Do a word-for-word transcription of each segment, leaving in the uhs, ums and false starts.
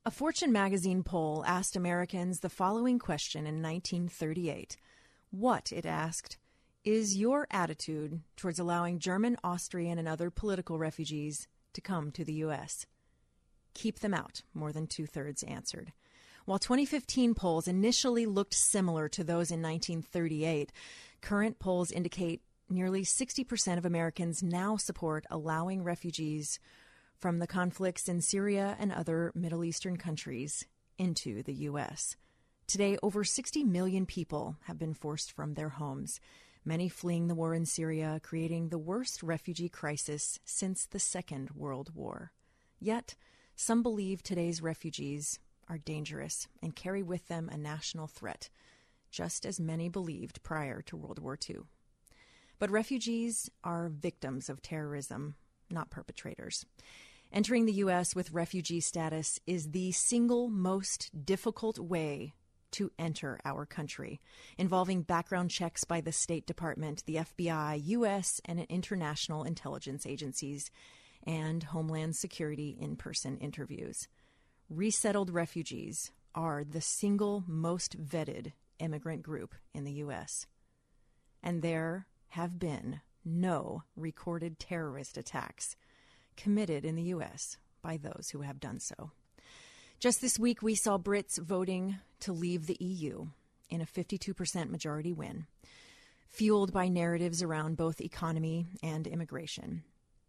A Fortune magazine poll asked Americans the following question in nineteen thirty-eight. What, it asked, is your attitude towards allowing German, Austrian, and other political refugees to come to the U S? Keep them out, more than two-thirds answered. While twenty fifteen polls initially looked similar to those in nineteen thirty-eight, current polls indicate nearly sixty percent of Americans now support allowing refugees from the conflicts in Syria and other Middle Eastern countries into the U S. Today, over sixty million people have been forced from their homes, many fleeing the war in Syria, creating the worst refugee crisis since the Second World War. Yet, some believe today's refugees are dangerous and carry with them a national threat, just as many believed prior to World War Two. But refugees are victims of terrorism, not perpetrators. Entering the U S with refugee status is the single most difficult way to enter our country, involving background checks by the State Department, the F B I, U S and international intelligence agencies, and Homeland Security in-person interviews. Resettled refugees are the single most vetted immigrant group in the U S, and there have been no recorded terrorist attacks committed in the U S by those who have done so. Just this week, we saw Brits voting to leave the E U in a fifty-two percent majority win, fueled by narratives around both economy and immigration.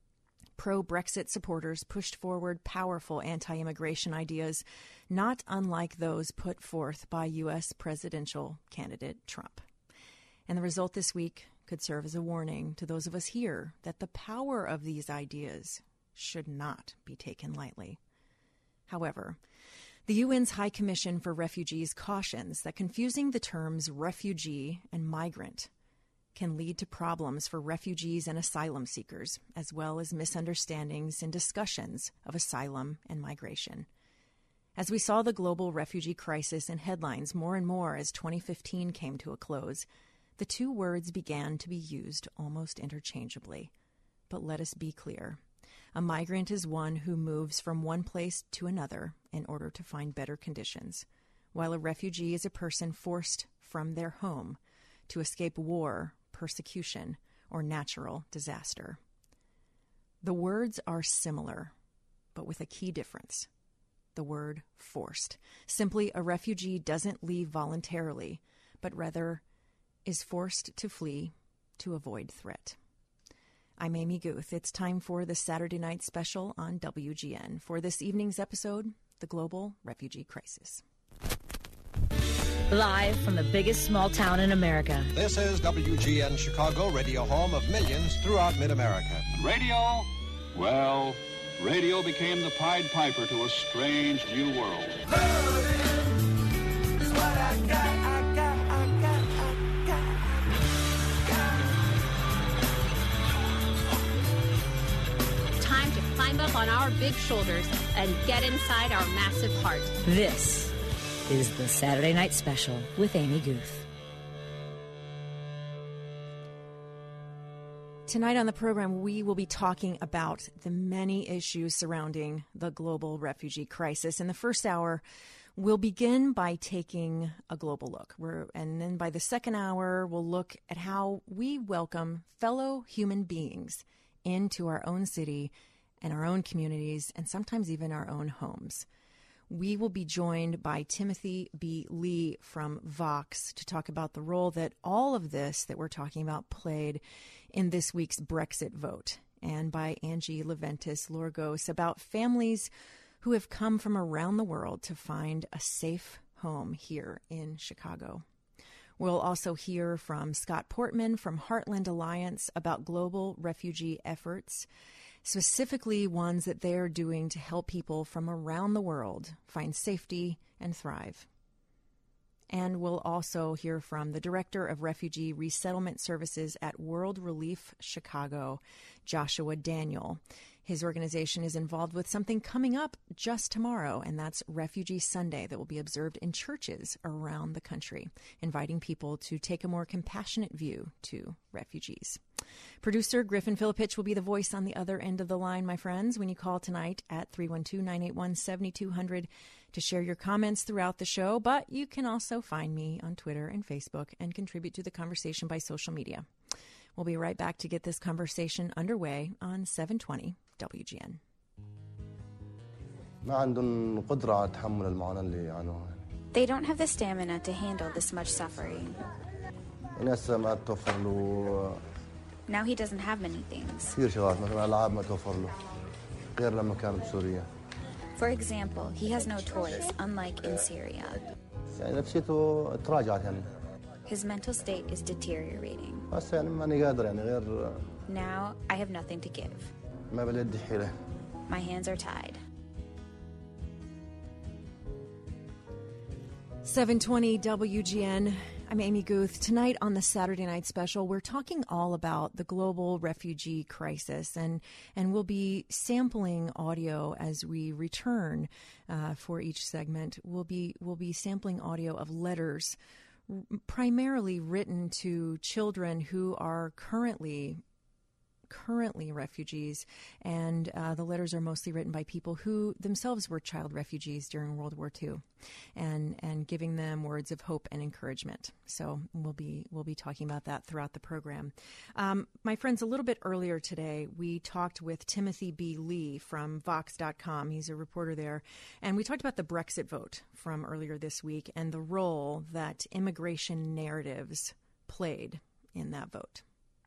Pro-Brexit supporters pushed forward powerful anti-immigration ideas, not unlike those put forth by U S presidential candidate Trump. And the result this week could serve as a warning to those of us here that the power of these ideas should not be taken lightly. However, the U N's High Commission for Refugees cautions that confusing the terms refugee and migrant can lead to problems for refugees and asylum seekers, as well as misunderstandings in discussions of asylum and migration. As we saw the global refugee crisis in headlines more and more as twenty fifteen came to a close, the two words began to be used almost interchangeably. But let us be clear. A migrant is one who moves from one place to another in order to find better conditions, while a refugee is a person forced from their home to escape war, persecution, or natural disaster. The words are similar, but with a key difference. The word forced. Simply, a refugee doesn't leave voluntarily, but rather is forced to flee to avoid threat. I'm Amy Guth. It's time for the Saturday Night Special on W G N. For this evening's episode, the global refugee crisis. Live from the biggest small town in America. This is W G N Chicago, radio home of millions throughout mid-America. Radio? Well, radio became the Pied Piper to a strange new world. Love is what I got, I got, I got, I got. Time to climb up on our big shoulders and get inside our massive heart. This is the Saturday Night Special with Amy Guth. Tonight on the program, we will be talking about the many issues surrounding the global refugee crisis. In the first hour, we'll begin by taking a global look. We're, and then by the second hour, we'll look at how we welcome fellow human beings into our own city and our own communities, and sometimes even our own homes. We will be joined by Timothy B. Lee from Vox to talk about the role that all of this that we're talking about played in this week's Brexit vote, and by Angie Leventis Lorgos about families who have come from around the world to find a safe home here in Chicago. We'll also hear from Scott Portman from Heartland Alliance about global refugee efforts, specifically ones that they are doing to help people from around the world find safety and thrive. And we'll also hear from the Director of Refugee Resettlement Services at World Relief Chicago, Joshua Daniel. His organization is involved with something coming up just tomorrow, and that's Refugee Sunday that will be observed in churches around the country, inviting people to take a more compassionate view to refugees. Producer Griffin Filipich will be the voice on the other end of the line, my friends, when you call tonight at three one two, nine eight one, seven two zero zero to share your comments throughout the show. But you can also find me on Twitter and Facebook and contribute to the conversation by social media. We'll be right back to get this conversation underway on seven twenty W G N. They don't have the stamina to handle this much suffering. Now he doesn't have many things. For example, he has no toys, unlike in Syria. His mental state is deteriorating. Now I have nothing to give. My hands are tied. seven twenty W G N. I'm Amy Guth. Tonight on the Saturday Night Special, we're talking all about the global refugee crisis, and, and we'll be sampling audio as we return uh, for each segment. We'll be we'll be sampling audio of letters r- primarily written to children who are currently currently refugees, and uh, the letters are mostly written by people who themselves were child refugees during World War Two, and and giving them words of hope and encouragement. So we'll be we'll be talking about that throughout the program. Um, my friends, a little bit earlier today, we talked with Timothy B. Lee from Vox dot com. He's a reporter there, and we talked about the Brexit vote from earlier this week and the role that immigration narratives played in that vote.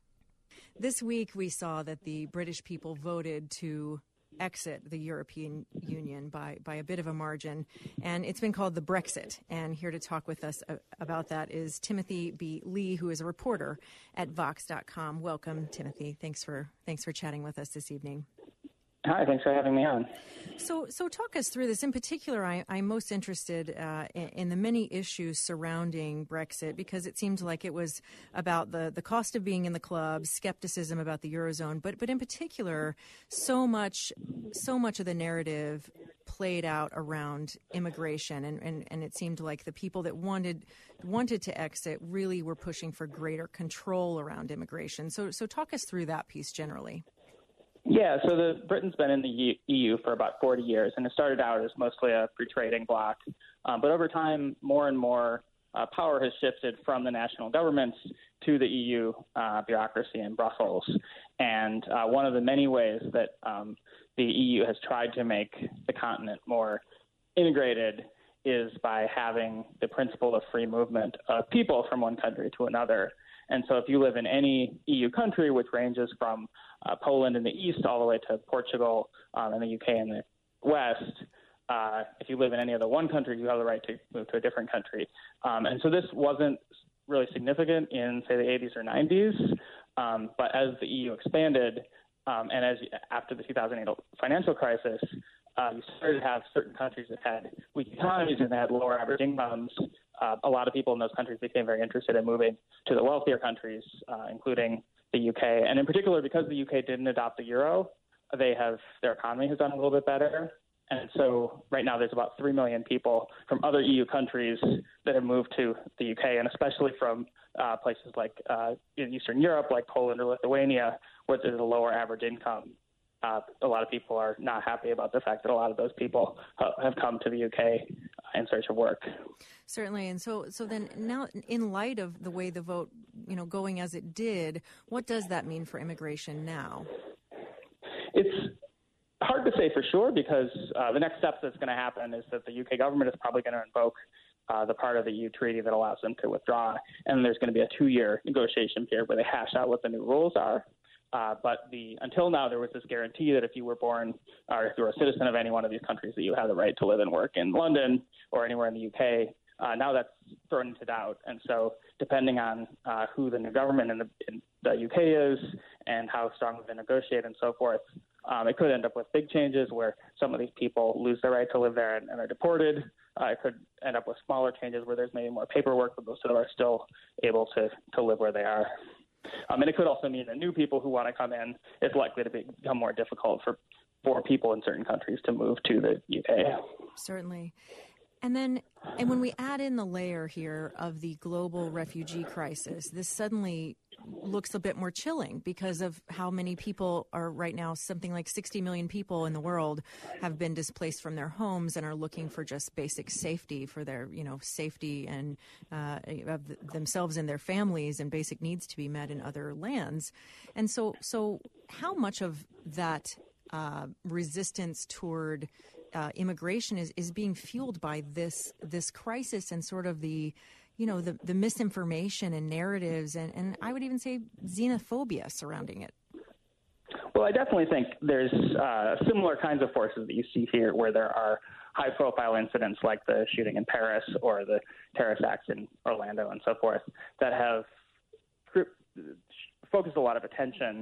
This week, we saw that the British people voted to exit the European Union by, by a bit of a margin, and it's been called the Brexit. And here to talk with us uh, about that is Timothy B. Lee, who is a reporter at Vox dot com. Welcome, Timothy. Thanks for thanks for chatting with us this evening. Hi, thanks for having me on. So, so talk us through this. In particular, I, I'm most interested uh, in, in the many issues surrounding Brexit, because it seemed like it was about the, the cost of being in the club, skepticism about the Eurozone, but but in particular, so much so much of the narrative played out around immigration, and, and, and it seemed like the people that wanted wanted to exit really were pushing for greater control around immigration. So, so talk us through that piece generally. Yeah, so the Britain's been in the E U for about forty years, and it started out as mostly a free trading bloc. Um, but over time, more and more uh, power has shifted from the national governments to the E U uh, bureaucracy in Brussels. And uh, one of the many ways that um, the E U has tried to make the continent more integrated is by having the principle of free movement of people from one country to another. And so if you live in any E U country, which ranges from uh, Poland in the east all the way to Portugal um, and the U K in the west, uh, if you live in any other one country, you have the right to move to a different country. Um, and so this wasn't really significant in, say, the eighties or nineties. Um, but as the E U expanded, um, and as after the two thousand eight financial crisis, uh, you started to have certain countries that had weak economies and that had lower average incomes. Uh, a lot of people in those countries became very interested in moving to the wealthier countries, uh, including the U K. And in particular, because the U K didn't adopt the euro, they have their economy has done a little bit better. And so right now there's about three million people from other E U countries that have moved to the U K, and especially from uh, places like uh, in Eastern Europe, like Poland or Lithuania, where there's a lower average income. Uh, a lot of people are not happy about the fact that a lot of those people uh, have come to the U K in search of work. Certainly. And so so then now, in light of the way the vote, you know, going as it did, what does that mean for immigration now? It's hard to say for sure, because uh, the next step that's going to happen is that the U K government is probably going to invoke uh, the part of the E U treaty that allows them to withdraw. And there's going to be a two-year negotiation period where they hash out what the new rules are. Uh, but the until now, there was this guarantee that if you were born or if you were a citizen of any one of these countries, that you had the right to live and work in London or anywhere in the U K. Uh, now that's thrown into doubt. And so depending on uh, who the new government in the, in the U K is and how strongly they negotiate and so forth, um, it could end up with big changes where some of these people lose their right to live there and, and are deported. Uh, it could end up with smaller changes where there's maybe more paperwork, but those that are still able to, to live where they are. Um, and it could also mean that new people who want to come in, it's likely to become more difficult for, for people in certain countries to move to the U K. Certainly. And then, and when we add in the layer here of the global refugee crisis, this suddenly looks a bit more chilling because of how many people are right now. Something like sixty million people in the world have been displaced from their homes and are looking for just basic safety for their, you know, safety and uh, of themselves and their families, and basic needs to be met in other lands. And so, so how much of that uh, resistance toward uh, immigration is, is being fueled by this this crisis and sort of the you know, the, the misinformation and narratives and, and I would even say xenophobia surrounding it? Well, I definitely think there's uh, similar kinds of forces that you see here where there are high-profile incidents like the shooting in Paris or the terrorist acts in Orlando and so forth that have focused a lot of attention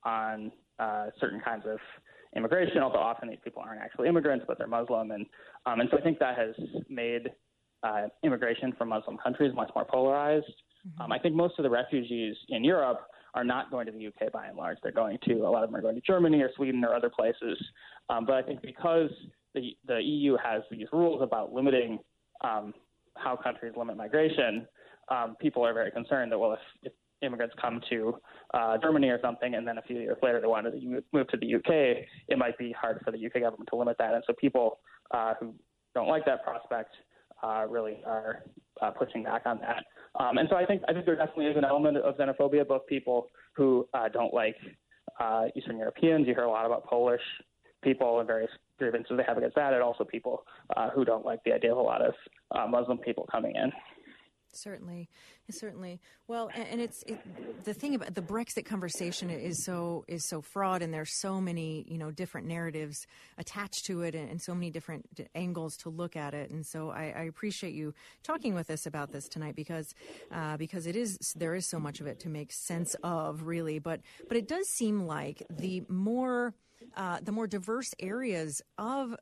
on uh, certain kinds of immigration, although often these people aren't actually immigrants, but they're Muslim. And, um, and so I think that has made Uh, immigration from Muslim countries much more polarized. Mm-hmm. Um, I think most of the refugees in Europe are not going to the U K by and large. They're going to, a lot of them are going to Germany or Sweden or other places. Um, but I think because the, the E U has these rules about limiting um, how countries limit migration, um, people are very concerned that, well, if, if immigrants come to uh, Germany or something and then a few years later they wanted to move to the U K, it might be hard for the U K government to limit that. And so people uh, who don't like that prospect Uh, really are uh, pushing back on that. Um, and so I think I think there definitely is an element of xenophobia, both people who uh, don't like uh, Eastern Europeans. You hear a lot about Polish people and various grievances they have against that, and also people uh, who don't like the idea of a lot of uh, Muslim people coming in. Certainly, certainly. Well, and, and it's it, the thing about the Brexit conversation is so is so fraught, and there's so many you know different narratives attached to it, and, and so many different angles to look at it. And so I, I appreciate you talking with us about this tonight because uh, because it is there is so much of it to make sense of, really. But but it does seem like the more uh, the more diverse areas of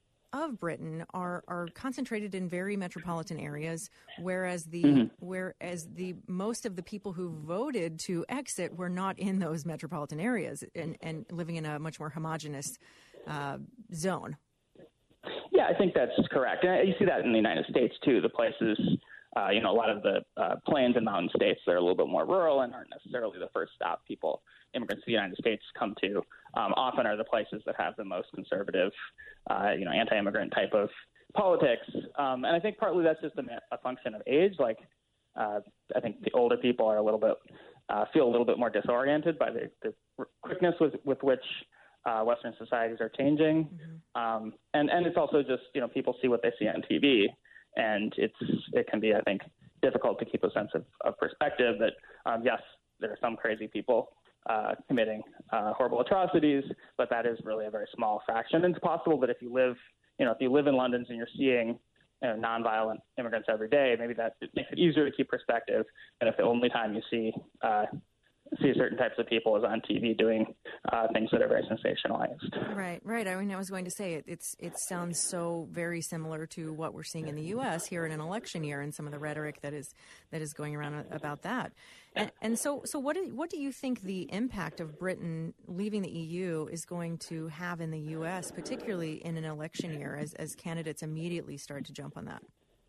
of Britain are, are concentrated in very metropolitan areas, whereas the mm-hmm. whereas the most of the people who voted to exit were not in those metropolitan areas and, and living in a much more homogenous uh, zone. Yeah, I think that's correct. And you see that in the United States, too. The places, uh, you know, a lot of the uh, plains and mountain states that are a little bit more rural and aren't necessarily the first stop people, immigrants to the United States come to, um, often are the places that have the most conservative, uh, you know, anti-immigrant type of politics. Um, and I think partly that's just a, a function of age. Like, uh, I think the older people are a little bit, uh, feel a little bit more disoriented by the, the quickness with, with which uh, Western societies are changing. Mm-hmm. Um, and, and it's also just, you know, people see what they see on T V. And it's it can be, I think, difficult to keep a sense of, of perspective that, um, yes, there are some crazy people uh, committing uh, horrible atrocities, but that is really a very small fraction. And it's possible that if you live, you know, if you live in London and you're seeing you know, nonviolent immigrants every day, maybe that it makes it easier to keep perspective. And if the only time you see uh, see certain types of people is on T V doing uh, things that are very sensationalized. Right, right. I mean, I was going to say it. It's it sounds so very similar to what we're seeing in the U S here in an election year, and some of the rhetoric that is that is going around about that. And, and so, so what do what do you think the impact of Britain leaving the E U is going to have in the U S, particularly in an election year, as as candidates immediately start to jump on that?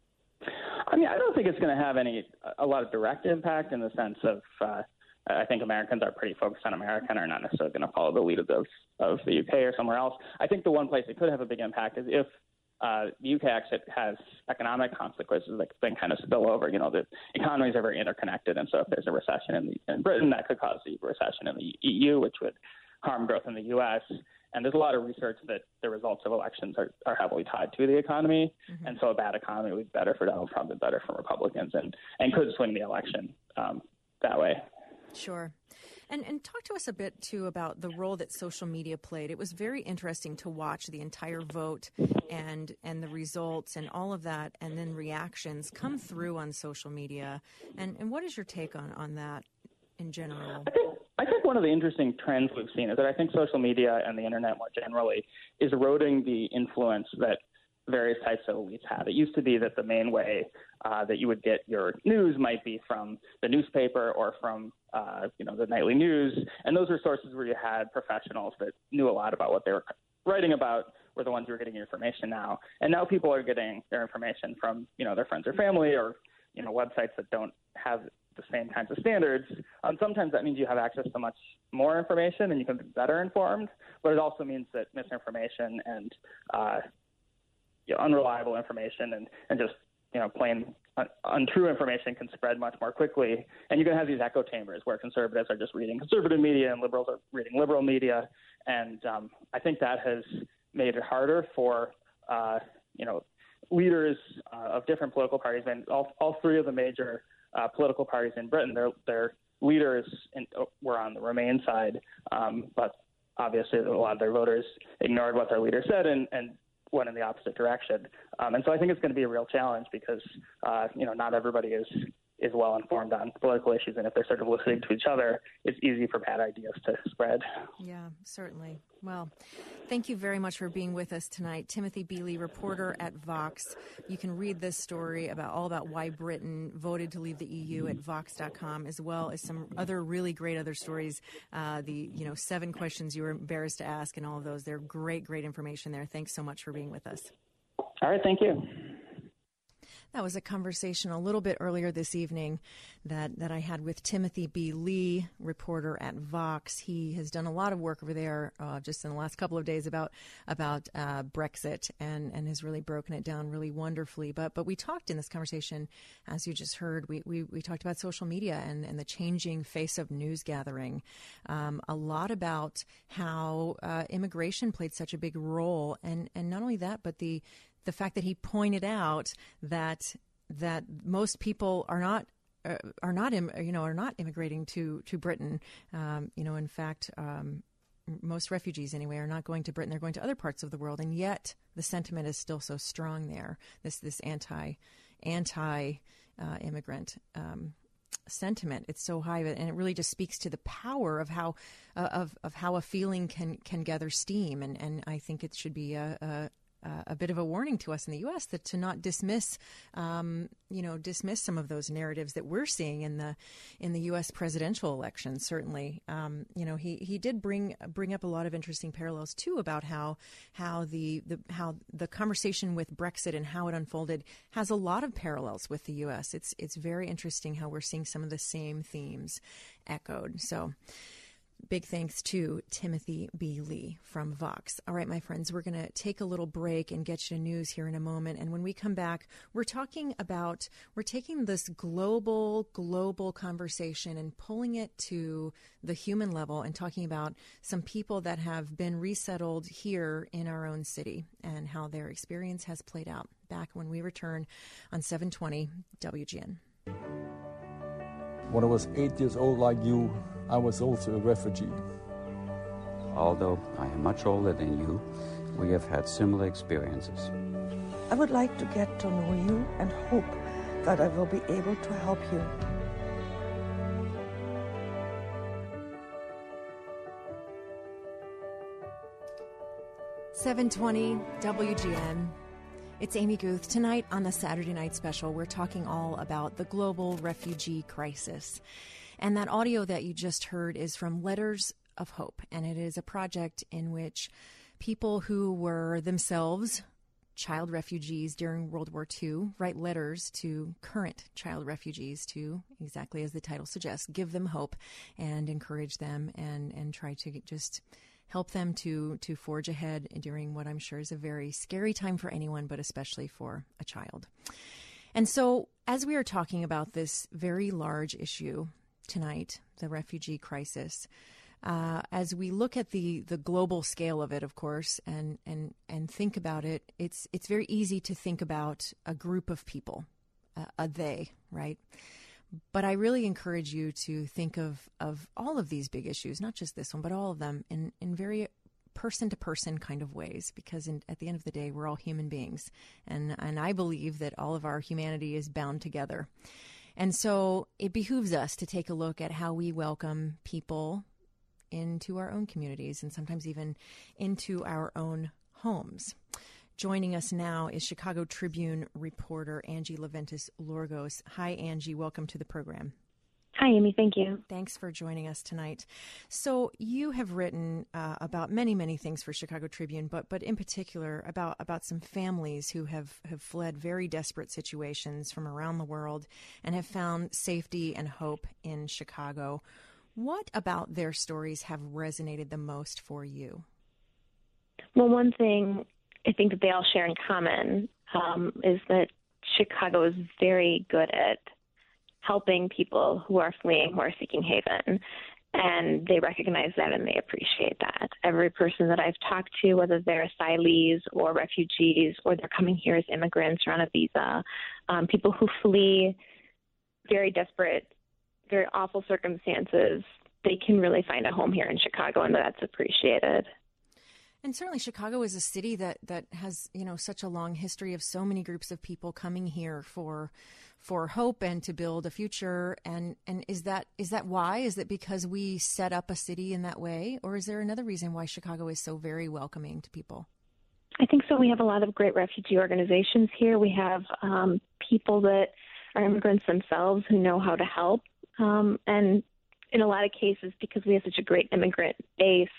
I mean, I don't think it's going to have any a lot of direct impact in the sense of. Uh, I think Americans are pretty focused on America and are not necessarily going to follow the lead of those of the U K or somewhere else. I think the one place it could have a big impact is if uh, the U K exit has economic consequences that then kind of spill over. You know, the economies are very interconnected, and so if there's a recession in, the, in Britain, that could cause a recession in the E U, which would harm growth in the U S. And there's a lot of research that the results of elections are, are heavily tied to the economy, mm-hmm. and so a bad economy would be better for Donald Trump and better for Republicans, and, and could swing the election um, that way. Sure. And and talk to us a bit, too, about the role that social media played. It was very interesting to watch the entire vote and and the results and all of that, and then reactions come through on social media. And, and what is your take on, on that in general? I think, I think one of the interesting trends we've seen is that I think social media and the internet more generally is eroding the influence that various types of elites have. It used to be that the main way uh, that you would get your news might be from the newspaper or from, uh, you know, the nightly news. And those were sources where you had professionals that knew a lot about what they were writing about, were the ones who were getting your information now. And now people are getting their information from, you know, their friends or family, or, you know, websites that don't have the same kinds of standards. Um, sometimes that means you have access to much more information and you can be better informed, but it also means that misinformation and uh, you know, unreliable information and, and just you know plain un- untrue information can spread much more quickly. And you can have these echo chambers where conservatives are just reading conservative media and liberals are reading liberal media. And um, I think that has made it harder for uh, you know leaders uh, of different political parties, and all, all three of the major uh, political parties in Britain, their, their leaders in, were on the Remain side, um, but obviously a lot of their voters ignored what their leader said and, and went in the opposite direction. Um, and so I think it's going to be a real challenge because, uh, you know, not everybody is is well informed on political issues, and if they're sort of listening to each other, it's easy for bad ideas to spread. Yeah, certainly. Well, thank you very much for being with us tonight. Timothy Bealey, reporter at Vox. You can read this story about all about why Britain voted to leave the E U at vox dot com, as well as some other really great other stories. Uh, the, you know, seven questions you were embarrassed to ask and all of those. They're great, great information there. Thanks so much for being with us. All right, thank you. That was a conversation a little bit earlier this evening that, that I had with Timothy B. Lee, reporter at Vox. He has done a lot of work over there uh, just in the last couple of days about about uh, Brexit and, and has really broken it down really wonderfully. But but we talked in this conversation, as you just heard, we, we, we talked about social media and, and the changing face of news gathering, um, a lot about how uh, immigration played such a big role. And, and not only that, but the the fact that he pointed out that that most people are not uh, are not Im- you know are not immigrating to to Britain. Um, you know, in fact, um, most refugees anyway are not going to Britain. They're going to other parts of the world, and yet the sentiment is still so strong there. This this anti anti uh, immigrant. Um, sentiment. It's so high, and it really just speaks to the power of how uh, of of how a feeling can can gather steam. And and I think it should be a, a Uh, a bit of a warning to us in the U S that to not dismiss, um, you know, dismiss some of those narratives that we're seeing in the in the U S presidential election. Certainly, um, you know, he, he did bring bring up a lot of interesting parallels too about how how the, the how the conversation with Brexit and how it unfolded has a lot of parallels with the U S. It's it's very interesting how we're seeing some of the same themes echoed. So. Big thanks to Timothy B. Lee from Vox. All right, my friends, we're going to take a little break and get you to news here in a moment. And when we come back, we're talking about, we're taking this global, global conversation and pulling it to the human level and talking about some people that have been resettled here in our own city and how their experience has played out. Back when we return on seven twenty W G N. When I was eight years old like you, I was also a refugee. Although I am much older than you, we have had similar experiences. I would like to get to know you and hope that I will be able to help you. seven twenty W G N. It's Amy Guth. Tonight on the Saturday Night Special, we're talking all about the global refugee crisis. And that audio that you just heard is from Letters of Hope, and it is a project in which people who were themselves child refugees during World War Two write letters to current child refugees to, exactly as the title suggests, give them hope and encourage them and, and try to just help them to, to forge ahead during what I'm sure is a very scary time for anyone, but especially for a child. And so as we are talking about this very large issue tonight, the refugee crisis, uh, as we look at the, the global scale of it, of course, and, and, and think about it, it's, it's very easy to think about a group of people, uh, a they, right? But I really encourage you to think of, of all of these big issues, not just this one, but all of them in, in very person-to-person kind of ways, because in, at the end of the day, we're all human beings. And, and I believe that all of our humanity is bound together. And so it behooves us to take a look at how we welcome people into our own communities and sometimes even into our own homes. Joining us now is Chicago Tribune reporter Angie Leventis Lorgos. Hi, Angie. Welcome to the program. Hi, Amy. Thank you. Thanks for joining us tonight. So you have written uh, about many, many things for Chicago Tribune, but but in particular about, about some families who have, have fled very desperate situations from around the world and have found safety and hope in Chicago. What about their stories have resonated the most for you? Well, one thing I think that they all share in common um, is that Chicago is very good at helping people who are fleeing, who are seeking haven. And they recognize that and they appreciate that. Every person that I've talked to, whether they're asylees or refugees or they're coming here as immigrants or on a visa, um, people who flee very desperate, very awful circumstances, they can really find a home here in Chicago, and that's appreciated. And certainly Chicago is a city that, that has, you know, such a long history of so many groups of people coming here for for hope and to build a future. And, and is that is that why? Is it because we set up a city in that way? Or is there another reason why Chicago is so very welcoming to people? I think so. We have a lot of great refugee organizations here. We have um, people that are immigrants themselves who know how to help. Um, and in a lot of cases, because we have such a great immigrant base,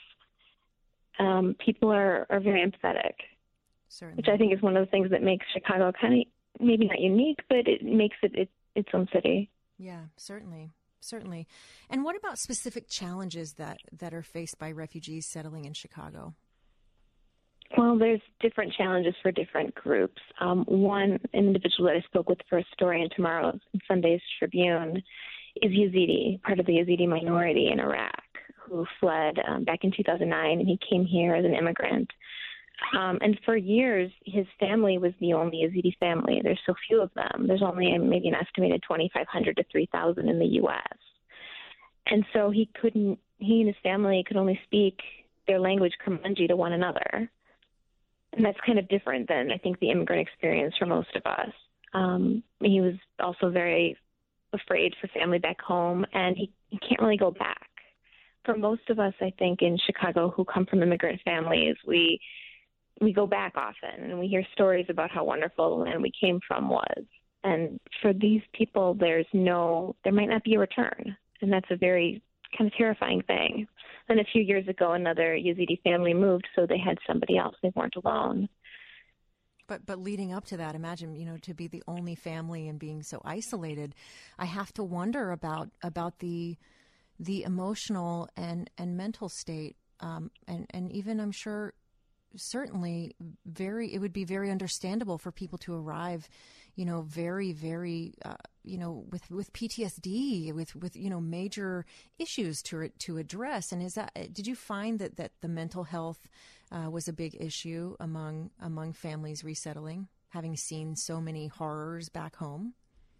Um, people are, are very empathetic, Certainly. which I think is one of the things that makes Chicago kind of maybe not unique, but it makes it, it its own city. Yeah, certainly, certainly. And what about specific challenges that, that are faced by refugees settling in Chicago? Well, there's different challenges for different groups. Um, one individual that I spoke with for a story in tomorrow's Sunday's Tribune is Yazidi, part of the Yazidi minority in Iraq, who fled um, back in two thousand nine, and he came here as an immigrant. Um, and for years, his family was the only Yazidi family. There's so few of them. There's only maybe an estimated twenty-five hundred to three thousand in the U S. And so he couldn't, he and his family could only speak their language, Kurmanji, to one another. And that's kind of different than, I think, the immigrant experience for most of us. Um, he was also very afraid for family back home, and he, he can't really go back. For most of us, I think, in Chicago who come from immigrant families, we we go back often and we hear stories about how wonderful the land we came from was. And for these people, there's no, there might not be a return. And that's a very kind of terrifying thing. And a few years ago, another Yazidi family moved, so they had somebody else. They weren't alone. But but leading up to that, imagine, you know, to be the only family and being so isolated, I have to wonder about about the the emotional and, and mental state, um, and, and even, I'm sure, certainly very, it would be very understandable for people to arrive, you know, very, very, uh, you know, with, with P T S D, with, with, you know, major issues to to address. And is that, did you find that, that the mental health uh, was a big issue among, among families resettling, having seen so many horrors back home?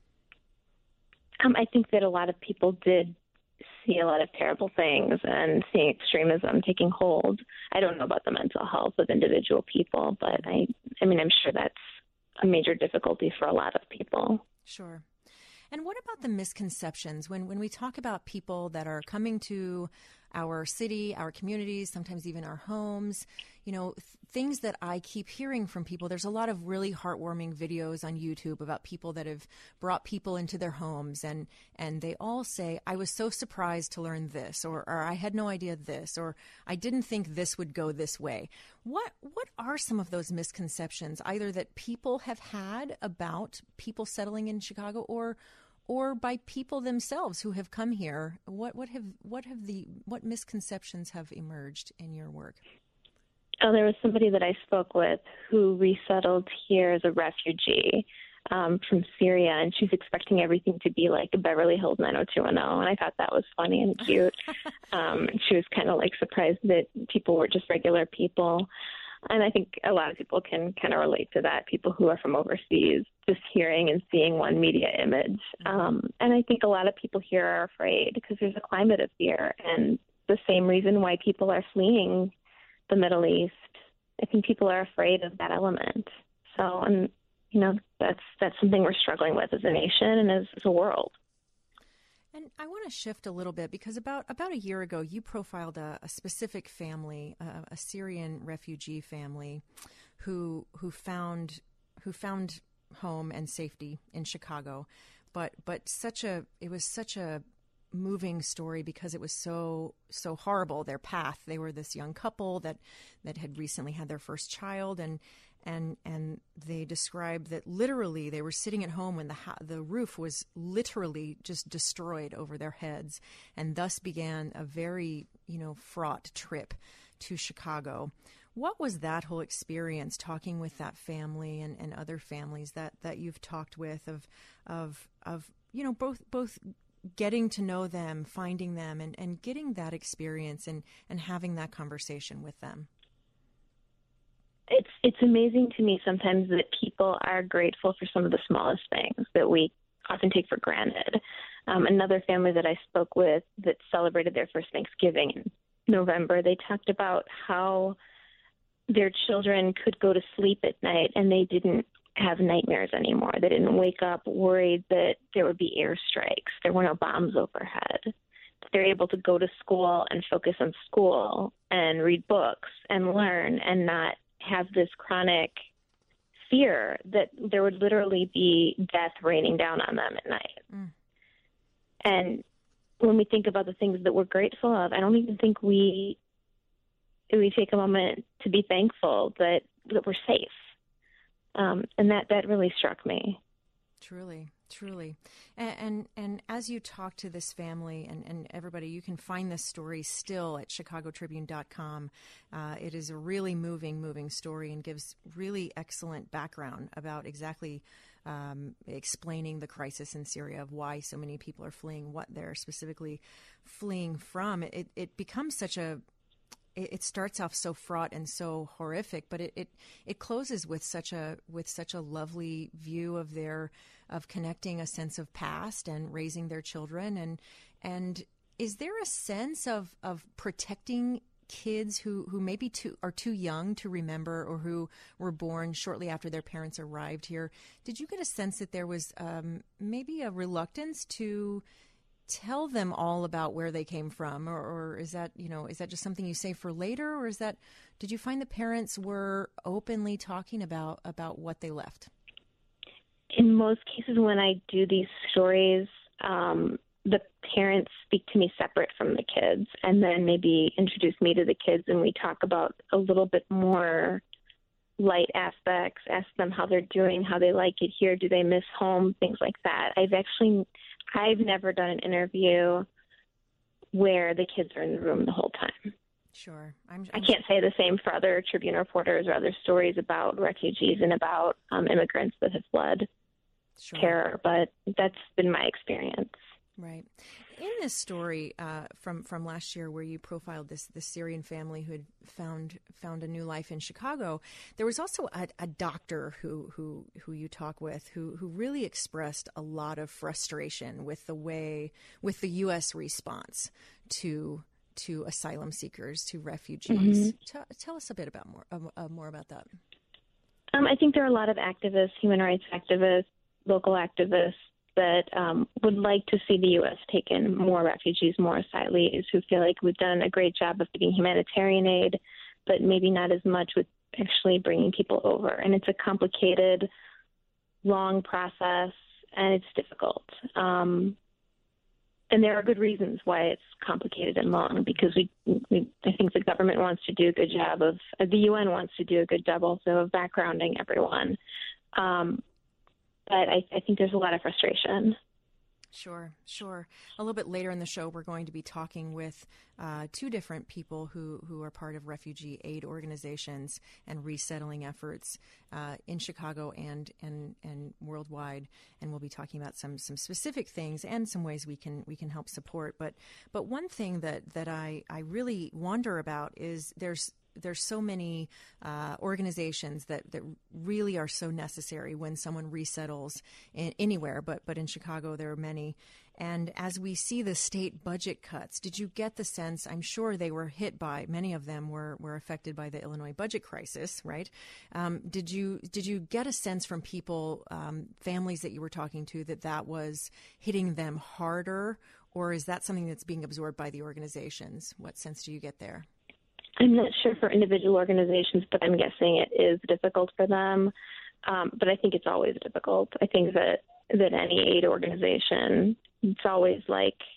Um, I think that a lot of people did see a lot of terrible things and seeing extremism taking hold. I don't know about the mental health of individual people, but I, I mean, I'm sure that's a major difficulty for a lot of people. Sure. And what about the misconceptions when, when we talk about people that are coming to our city, our communities, sometimes even our homes, you know, th- things that I keep hearing from people. There's a lot of really heartwarming videos on YouTube about people that have brought people into their homes, and, and they all say, I was so surprised to learn this, or, or I had no idea this, or I didn't think this would go this way. What, what are some of those misconceptions, either that people have had about people settling in Chicago, or or by people themselves who have come here? What what have what have the what misconceptions have emerged in your work? Oh, there was somebody that I spoke with who resettled here as a refugee um, from Syria, and she's expecting everything to be like Beverly Hills nine oh two one oh, and I thought that was funny and cute. um, she was kind of like surprised that people were just regular people. And I think a lot of people can kind of relate to that, people who are from overseas, just hearing and seeing one media image. Um, and I think a lot of people here are afraid because there's a climate of fear, and the same reason why people are fleeing the Middle East. I think people are afraid of that element. So, and you know, that's that's something we're struggling with as a nation and as, as a world. And I want to shift a little bit because about about a year ago, you profiled a, a specific family, a, a Syrian refugee family, who who found who found home and safety in Chicago, but but such a it was such a moving story because it was so so horrible. Their path. They were this young couple that that had recently had their first child, and and and they described that literally they were sitting at home when the ha- the roof was literally just destroyed over their heads, and thus began a very, you know, fraught trip to Chicago. What was that whole experience, talking with that family and, and other families that, that you've talked with, of of of you know both both getting to know them, finding them, and, and getting that experience and, and having that conversation with them? It's it's amazing to me sometimes that people are grateful for some of the smallest things that we often take for granted. Um, another family that I spoke with that celebrated their first Thanksgiving in November, they talked about how their children could go to sleep at night and they didn't have nightmares anymore. They didn't wake up worried that there would be airstrikes. There were no bombs overhead. They're able to go to school and focus on school and read books and learn and not have this chronic fear that there would literally be death raining down on them at night. Mm. And when we think about the things that we're grateful of, I don't even think we we take a moment to be thankful that, that we're safe. Um, and that, that really struck me. Truly, truly. And, and and as you talk to this family and, and everybody, you can find this story still at chicago tribune dot com. Uh, it is a really moving, moving story and gives really excellent background about exactly um, explaining the crisis in Syria, of why so many people are fleeing, what they're specifically fleeing from. It, it becomes such a It starts off so fraught and so horrific, but it, it, it closes with such a with such a lovely view of their of connecting a sense of past and raising their children. And and is there a sense of, of protecting kids who, who maybe too, are too young to remember, or who were born shortly after their parents arrived here? Did you get a sense that there was um, maybe a reluctance to tell them all about where they came from, or, or is that, you know, is that just something you say for later, or is that, did you find the parents were openly talking about, about what they left? In most cases, when I do these stories, um, the parents speak to me separate from the kids, and then maybe introduce me to the kids, and we talk about a little bit more light aspects, ask them how they're doing, how they like it here, do they miss home, things like that. I've actually I've never done an interview where the kids are in the room the whole time. Sure. I'm, I'm I can't say the same for other Tribune reporters or other stories about refugees and about um, immigrants that have fled sure. terror, but that's been my experience. Right. In this story uh, from from last year, where you profiled this this Syrian family who had found found a new life in Chicago, there was also a, a doctor who who who you talk with who who really expressed a lot of frustration with the way with the U S response to to asylum seekers, to refugees. Mm-hmm. T- tell us a bit about more uh, more about that. Um, I think there are a lot of activists, human rights activists, local activists, that um, would like to see the U S take in more refugees, more asylees, who feel like we've done a great job of giving humanitarian aid, but maybe not as much with actually bringing people over. And it's a complicated, long process, and it's difficult. Um, and there are good reasons why it's complicated and long, because we, we, I think the government wants to do a good job of, uh, the U N wants to do a good job also of backgrounding everyone. Um, But I, I think there's a lot of frustration. Sure, sure. A little bit later in the show, we're going to be talking with uh, two different people who, who are part of refugee aid organizations and resettling efforts uh, in Chicago and, and and worldwide. And we'll be talking about some some specific things and some ways we can we can help support. But but one thing that that I, I really wonder about is there's There's so many uh, organizations that, that really are so necessary when someone resettles in, anywhere, but but in Chicago there are many. And as we see the state budget cuts, did you get the sense, I'm sure they were hit by, many of them were, were affected by the Illinois budget crisis, right? Um, did you did you get a sense from people, um, families that you were talking to, that that was hitting them harder, or is that something that's being absorbed by the organizations? What sense do you get there? I'm not sure for individual organizations, but I'm guessing it is difficult for them. Um, but I think it's always difficult. I think that, that any aid organization, it's always like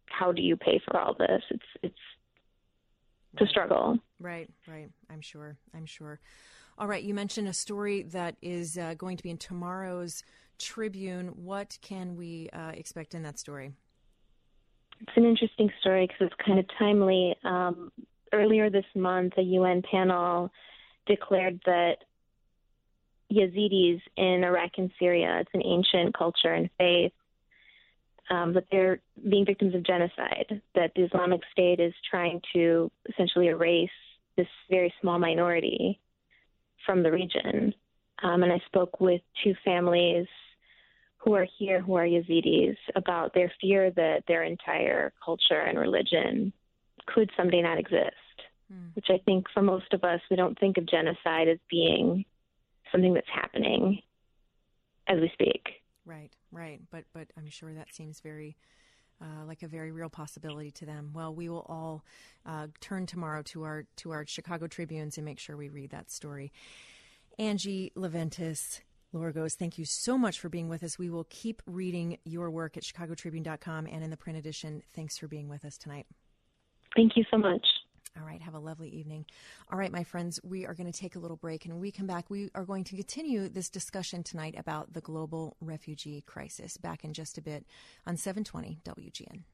how do you pay for all this? It's it's it's a struggle. Right, right. I'm sure. I'm sure. All right. You mentioned a story that is uh, going to be in tomorrow's Tribune. What can we uh, expect in that story? It's an interesting story because it's kind of timely. Um, earlier this month, a U N panel declared that Yazidis in Iraq and Syria, it's an ancient culture and faith, um, that they're being victims of genocide, that the Islamic State is trying to essentially erase this very small minority from the region. Um, and I spoke with two families who are here, who are Yazidis, about their fear that their entire culture and religion could someday not exist, mm. which I think for most of us, we don't think of genocide as being something that's happening as we speak. Right, right. But but I'm sure that seems very uh, like a very real possibility to them. Well, we will all uh, turn tomorrow to our to our Chicago Tribunes and make sure we read that story. Angie Leventis, Lorgos, thank you so much for being with us. We will keep reading your work at chicago tribune dot com and in the print edition. Thanks for being with us tonight. Thank you so much. All right. Have a lovely evening. All right, my friends, we are going to take a little break. And when we come back, we are going to continue this discussion tonight about the global refugee crisis. Back in just a bit on seven twenty W G N.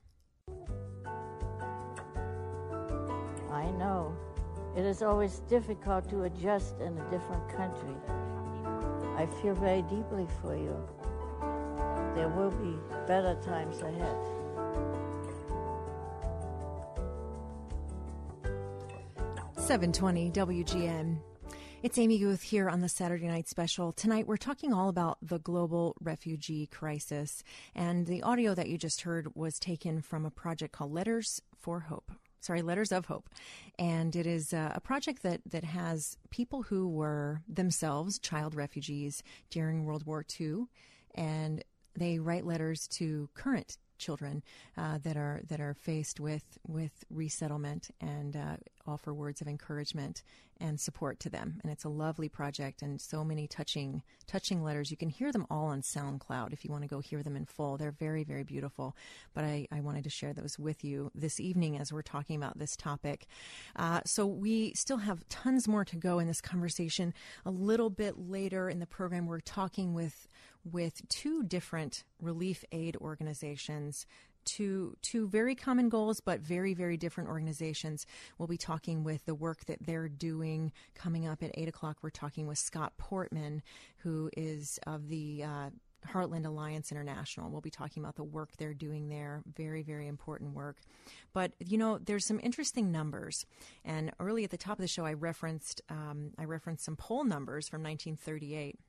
I know. It is always difficult to adjust in a different country. I feel very deeply for you. There will be better times ahead. seven twenty W G N. It's Amy Guth here on the Saturday Night Special. Tonight we're talking all about the global refugee crisis. And the audio that you just heard was taken from a project called Letters for Hope. Sorry, Letters of Hope. And it is uh, a project that, that has people who were themselves child refugees during World War Two. And they write letters to current children uh, that are that are faced with with resettlement and uh, offer words of encouragement and support to them. And it's a lovely project and so many touching touching letters. You can hear them all on SoundCloud if you want to go hear them in full. They're very, very beautiful. But I, I wanted to share those with you this evening as we're talking about this topic. Uh, so we still have tons more to go in this conversation. A little bit later in the program, we're talking with with two different relief aid organizations, two two very common goals, but very, very different organizations. We'll be talking with the work that they're doing. Coming up at eight o'clock, we're talking with Scott Portman, who is of the uh, Heartland Alliance International. We'll be talking about the work they're doing there. Very, very important work. But, you know, there's some interesting numbers. And early at the top of the show, I referenced um, I referenced some poll numbers from nineteen thirty-eight.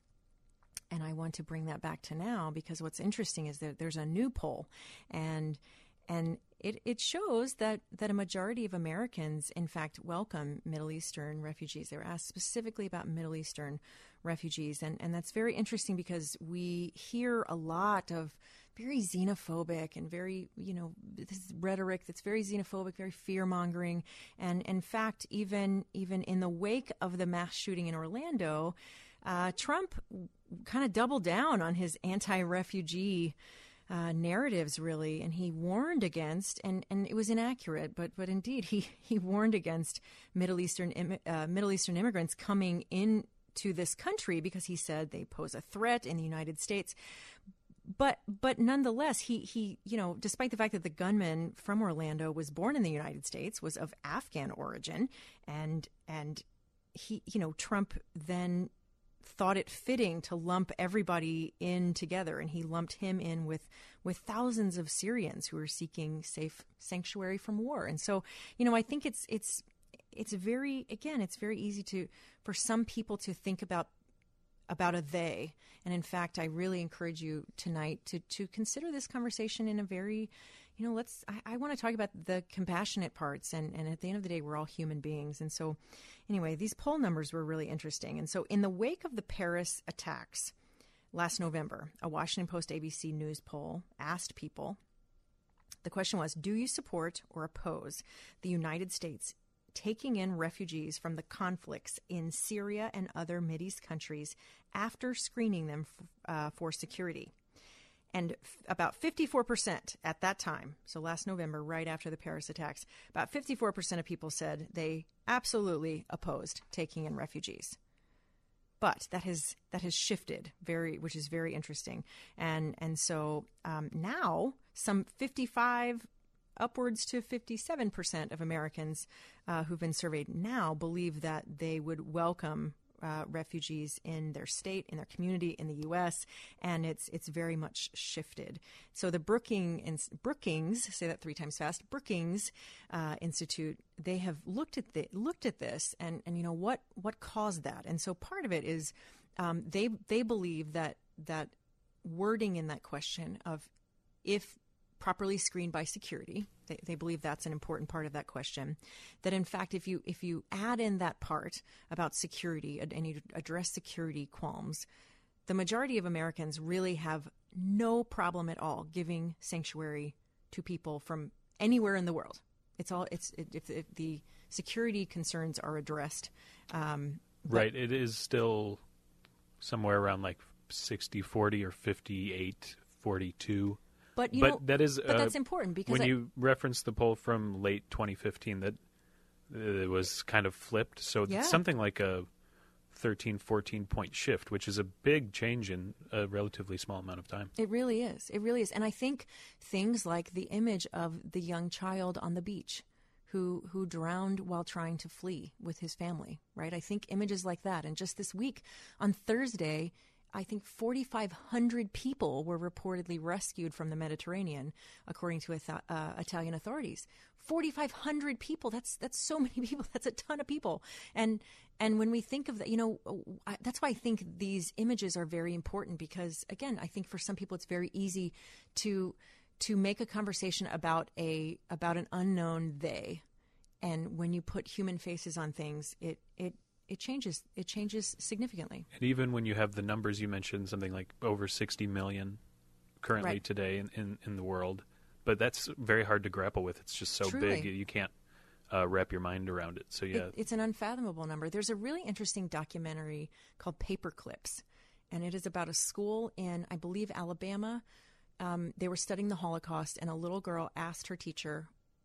And I want to bring that back to now because what's interesting is that there's a new poll, and and it, it shows that, that a majority of Americans, in fact, welcome Middle Eastern refugees. They were asked specifically about Middle Eastern refugees, and, and that's very interesting because we hear a lot of very xenophobic and very, you know, this rhetoric that's very xenophobic, very fear-mongering. And in fact, even even in the wake of the mass shooting in Orlando, uh, Trump kind of doubled down on his anti-refugee uh, narratives, really, and he warned against, and, and it was inaccurate, but but indeed he, he warned against Middle Eastern uh, Middle Eastern immigrants coming into this country because he said they pose a threat in the United States. But but nonetheless, he, he, you know, despite the fact that the gunman from Orlando was born in the United States, was of Afghan origin, and and he, you know, Trump then thought it fitting to lump everybody in together, and he lumped him in with with thousands of Syrians who are seeking safe sanctuary from war. And so, you know, I think it's it's it's very again, it's very easy to for some people to think about about a they. And in fact, I really encourage you tonight to to consider this conversation in a very, you know, let's, I, I want to talk about the compassionate parts. And, and at the end of the day, we're all human beings. And so anyway, these poll numbers were really interesting. And so in the wake of the Paris attacks last November, a Washington Post A B C News poll asked people, the question was, do you support or oppose the United States taking in refugees from the conflicts in Syria and other Mideast countries after screening them f- uh, for security? And f- about fifty-four percent at that time, so last November, right after the Paris attacks, about fifty-four percent of people said they absolutely opposed taking in refugees. But that has that has shifted very, which is very interesting. And and so um, now some fifty-five, upwards to fifty-seven percent of Americans uh, who've been surveyed now believe that they would welcome Uh, refugees in their state, in their community, in the U S, and it's it's very much shifted. So the Brookings, Brookings, say that three times fast, Brookings uh, Institute, they have looked at the, looked at this, and, and you know what what caused that, and so part of it is um, they they believe that that wording in that question of if properly screened by security, they, they believe that's an important part of that question, that in fact if you if you add in that part about security and you address security qualms, the majority of Americans really have no problem at all giving sanctuary to people from anywhere in the world. It's all it's it, if, if the security concerns are addressed. Um, right. It is still somewhere around like sixty forty or fifty-eight forty-two. But, you but know, that is but uh, that's important because when I, you reference the poll from late twenty fifteen, that uh, it was kind of flipped. So yeah. it's something like a thirteen, fourteen point shift, which is a big change in a relatively small amount of time. It really is. It really is. And I think things like the image of the young child on the beach who who drowned while trying to flee with his family, right? I think images like that. And just this week on Thursday, I think forty-five hundred people were reportedly rescued from the Mediterranean, according to uh, Italian authorities. forty-five hundred people. That's that's so many people. That's a ton of people. And and when we think of that, you know, I, that's why I think these images are very important because, again, I think for some people it's very easy to to make a conversation about a about an unknown they. And when you put human faces on things, it it It changes. It changes significantly. And even when you have the numbers you mentioned, something like over sixty million currently right. today in, in, in the world, but that's very hard to grapple with. It's just so Truly. big you can't uh, wrap your mind around it. So yeah, it, it's an unfathomable number. There's a really interesting documentary called Paperclips, and it is about a school in, I believe, Alabama. Um, they were studying the Holocaust, and a little girl asked her teacher,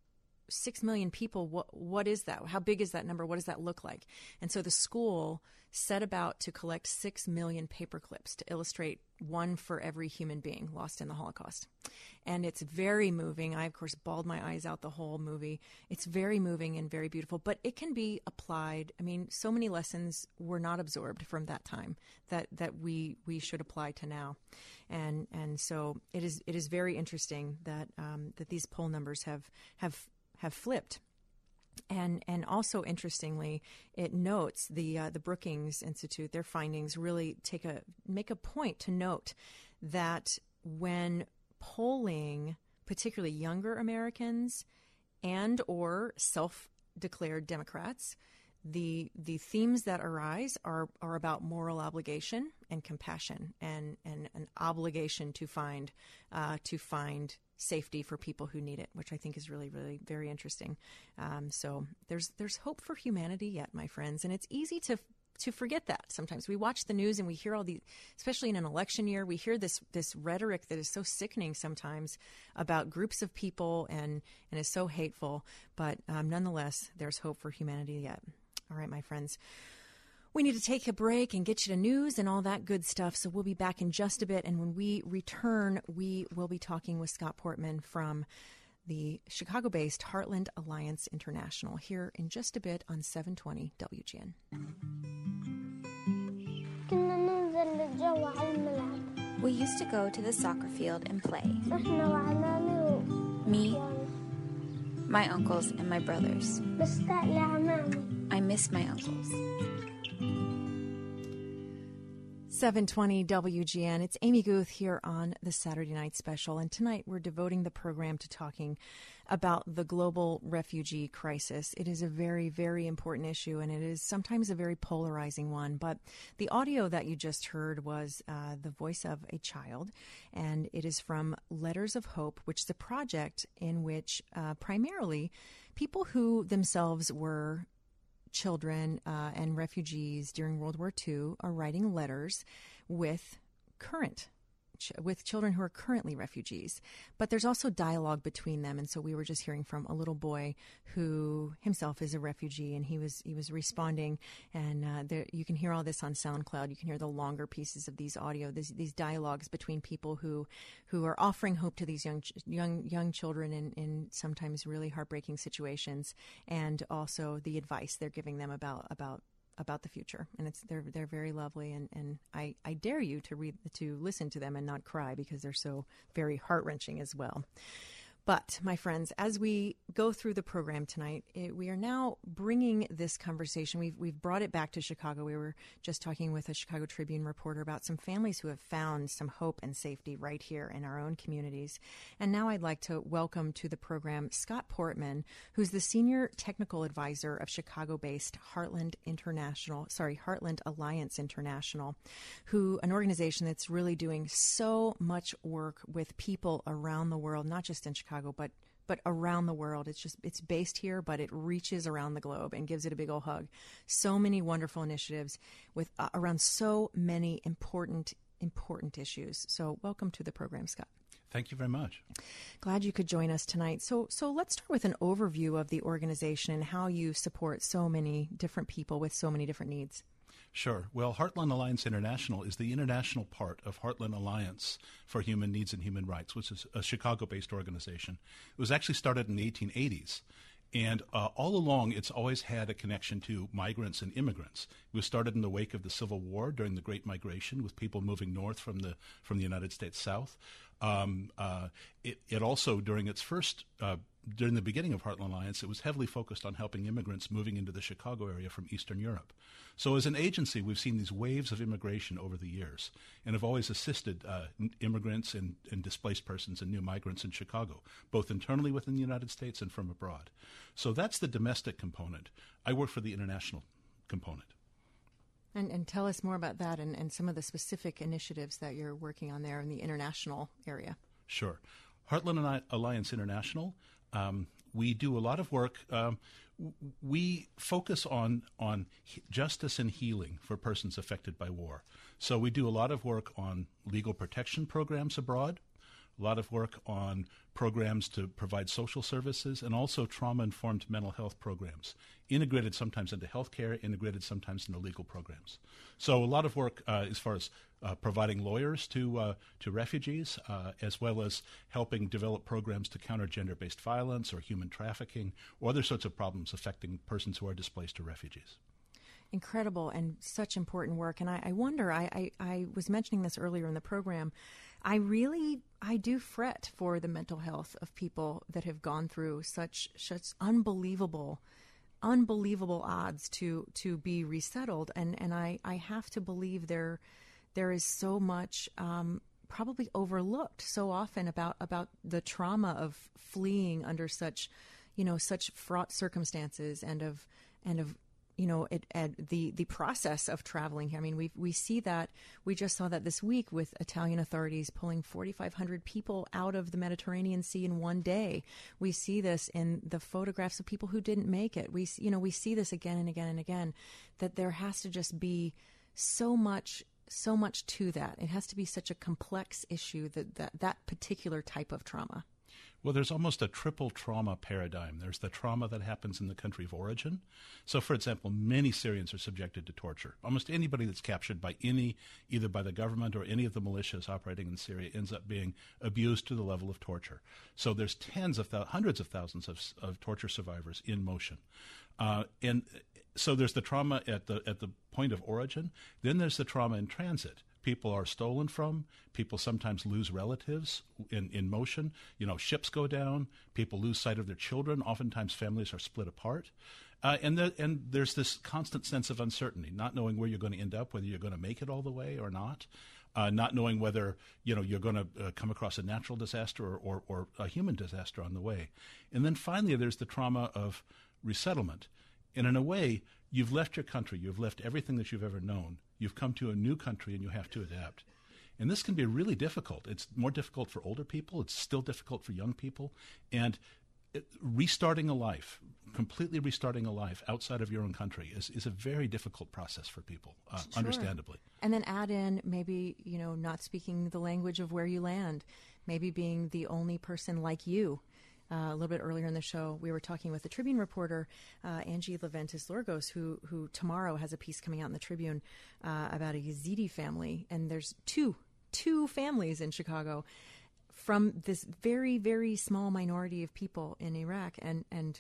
Six million people, what, what is that? How big is that number? What does that look like? And so the school set about to collect six million paper clips to illustrate one for every human being lost in the Holocaust. And it's very moving. I, of course, bawled my eyes out the whole movie. It's very moving and very beautiful, but it can be applied. I mean, so many lessons were not absorbed from that time that, that we, we should apply to now. And, and so it is, it is very interesting that, um, that these poll numbers have, have, have flipped. And and also interestingly, it notes the uh, the Brookings Institute, their findings really take a make a point to note that when polling particularly younger Americans and or self-declared Democrats, the the themes that arise are are about moral obligation and compassion and and an obligation to find uh, to find safety for people who need it, which I think is really, really very interesting. Um, so there's there's hope for humanity yet, my friends, and it's easy to to forget that. Sometimes we watch the news and we hear all these, especially in an election year, we hear this this rhetoric that is so sickening sometimes about groups of people and and is so hateful. But um, nonetheless, there's hope for humanity yet. All right, my friends. We need to take a break and get you to news and all that good stuff. So we'll be back in just a bit. And when we return, we will be talking with Scott Portman from the Chicago-based Heartland Alliance International here in just a bit on seven twenty W G N. We used to go to the soccer field and play. Me, my uncles, and my brothers. I miss my uncles. seven twenty W G N. It's Amy Guth here on the Saturday Night Special, and tonight we're devoting the program to talking about the global refugee crisis. It is a very, very important issue, and it is sometimes a very polarizing one. But the audio that you just heard was uh, the voice of a child, and it is from Letters of Hope, which is a project in which uh, primarily people who themselves were children uh, and refugees during World War Two are writing letters with current ch- with children who are currently refugees, but there's also dialogue between them. And so we were just hearing from a little boy who himself is a refugee, and he was he was responding. And uh, there, you can hear all this on SoundCloud. You can hear the longer pieces of these audio, these, these dialogues between people who who are offering hope to these young young young children in, in sometimes really heartbreaking situations, and also the advice they're giving them about about. about the future. And it's they're they're very lovely, and, and I, I dare you to read to listen to them and not cry, because they're so very heart-wrenching as well. But, my friends, as we go through the program tonight, it, we are now bringing this conversation. We've, we've brought it back to Chicago. We were just talking with a Chicago Tribune reporter about some families who have found some hope and safety right here in our own communities. And now I'd like to welcome to the program Scott Portman, who's the Senior Technical Advisor of Chicago-based Heartland International, sorry, Heartland Alliance International, who an organization that's really doing so much work with people around the world, not just in Chicago, but but around the world. It's just it's based here, but it reaches around the globe and gives it a big old hug. So many wonderful initiatives with uh, around so many important important issues. So welcome to the program, Scott. Thank you very much. Glad you could join us tonight. So so let's start with an overview of the organization and how you support so many different people with so many different needs. Sure. Well, Heartland Alliance International is the international part of Heartland Alliance for Human Needs and Human Rights, which is a Chicago-based organization. It was actually started in the eighteen eighties. And uh, all along, it's always had a connection to migrants and immigrants. It was started in the wake of the Civil War during the Great Migration, with people moving north from the from the United States South. Um, uh, it, it also, during its first, uh, during the beginning of Heartland Alliance, it was heavily focused on helping immigrants moving into the Chicago area from Eastern Europe. So as an agency, we've seen these waves of immigration over the years, and have always assisted uh, immigrants and, and displaced persons and new migrants in Chicago, both internally within the United States and from abroad. So that's the domestic component. I work for the international component. And, and tell us more about that and, and some of the specific initiatives that you're working on there in the international area. Sure. Heartland Alliance International, um, we do a lot of work. Um, we focus on, on justice and healing for persons affected by war. So we do a lot of work on legal protection programs abroad, a lot of work on programs to provide social services, and also trauma-informed mental health programs, integrated sometimes into healthcare, integrated sometimes into legal programs. So a lot of work uh, as far as uh, providing lawyers to uh, to refugees, uh, as well as helping develop programs to counter gender-based violence or human trafficking or other sorts of problems affecting persons who are displaced or refugees. Incredible and such important work. And I, I wonder, I, I, I was mentioning this earlier in the program, I really, I do fret for the mental health of people that have gone through such such unbelievable, unbelievable odds to to be resettled. And, and I, I have to believe there there is so much um, probably overlooked so often about, about the trauma of fleeing under such, you know, such fraught circumstances and of and of you know, it, it, the the process of traveling here. I mean, we we see that. We just saw that this week with Italian authorities pulling forty-five hundred people out of the Mediterranean Sea in one day. We see this in the photographs of people who didn't make it. We you know we see this again and again and again. That there has to just be so much so much to that. It has to be such a complex issue, that that, that particular type of trauma. Well, there's almost a triple trauma paradigm. There's the trauma that happens in the country of origin. So, for example, many Syrians are subjected to torture. Almost anybody that's captured by any, either by the government or any of the militias operating in Syria, ends up being abused to the level of torture. So there's tens of thousands, hundreds of thousands of, of torture survivors in motion. Uh, and so there's the trauma at the at the point of origin. Then there's the trauma in transit. People are stolen from. People sometimes lose relatives in, in motion. You know, ships go down. People lose sight of their children. Oftentimes families are split apart. Uh, and, the, and there's this constant sense of uncertainty, not knowing where you're going to end up, whether you're going to make it all the way or not, uh, not knowing whether, you know, you're going to uh, come across a natural disaster or, or, or a human disaster on the way. And then finally, there's the trauma of resettlement. And in a way, you've left your country. You've left everything that you've ever known. You've come to a new country and you have to adapt. And this can be really difficult. It's more difficult for older people. It's still difficult for young people. And restarting a life, completely restarting a life outside of your own country is, is a very difficult process for people, uh, Sure. understandably. And then add in maybe, you know, not speaking the language of where you land, maybe being the only person like you. Uh, a little bit earlier in the show, we were talking with the Tribune reporter, uh, Angie Leventis-Lorgos, who who tomorrow has a piece coming out in the Tribune uh, about a Yazidi family. And there's two, two families in Chicago from this very, very small minority of people in Iraq. And, and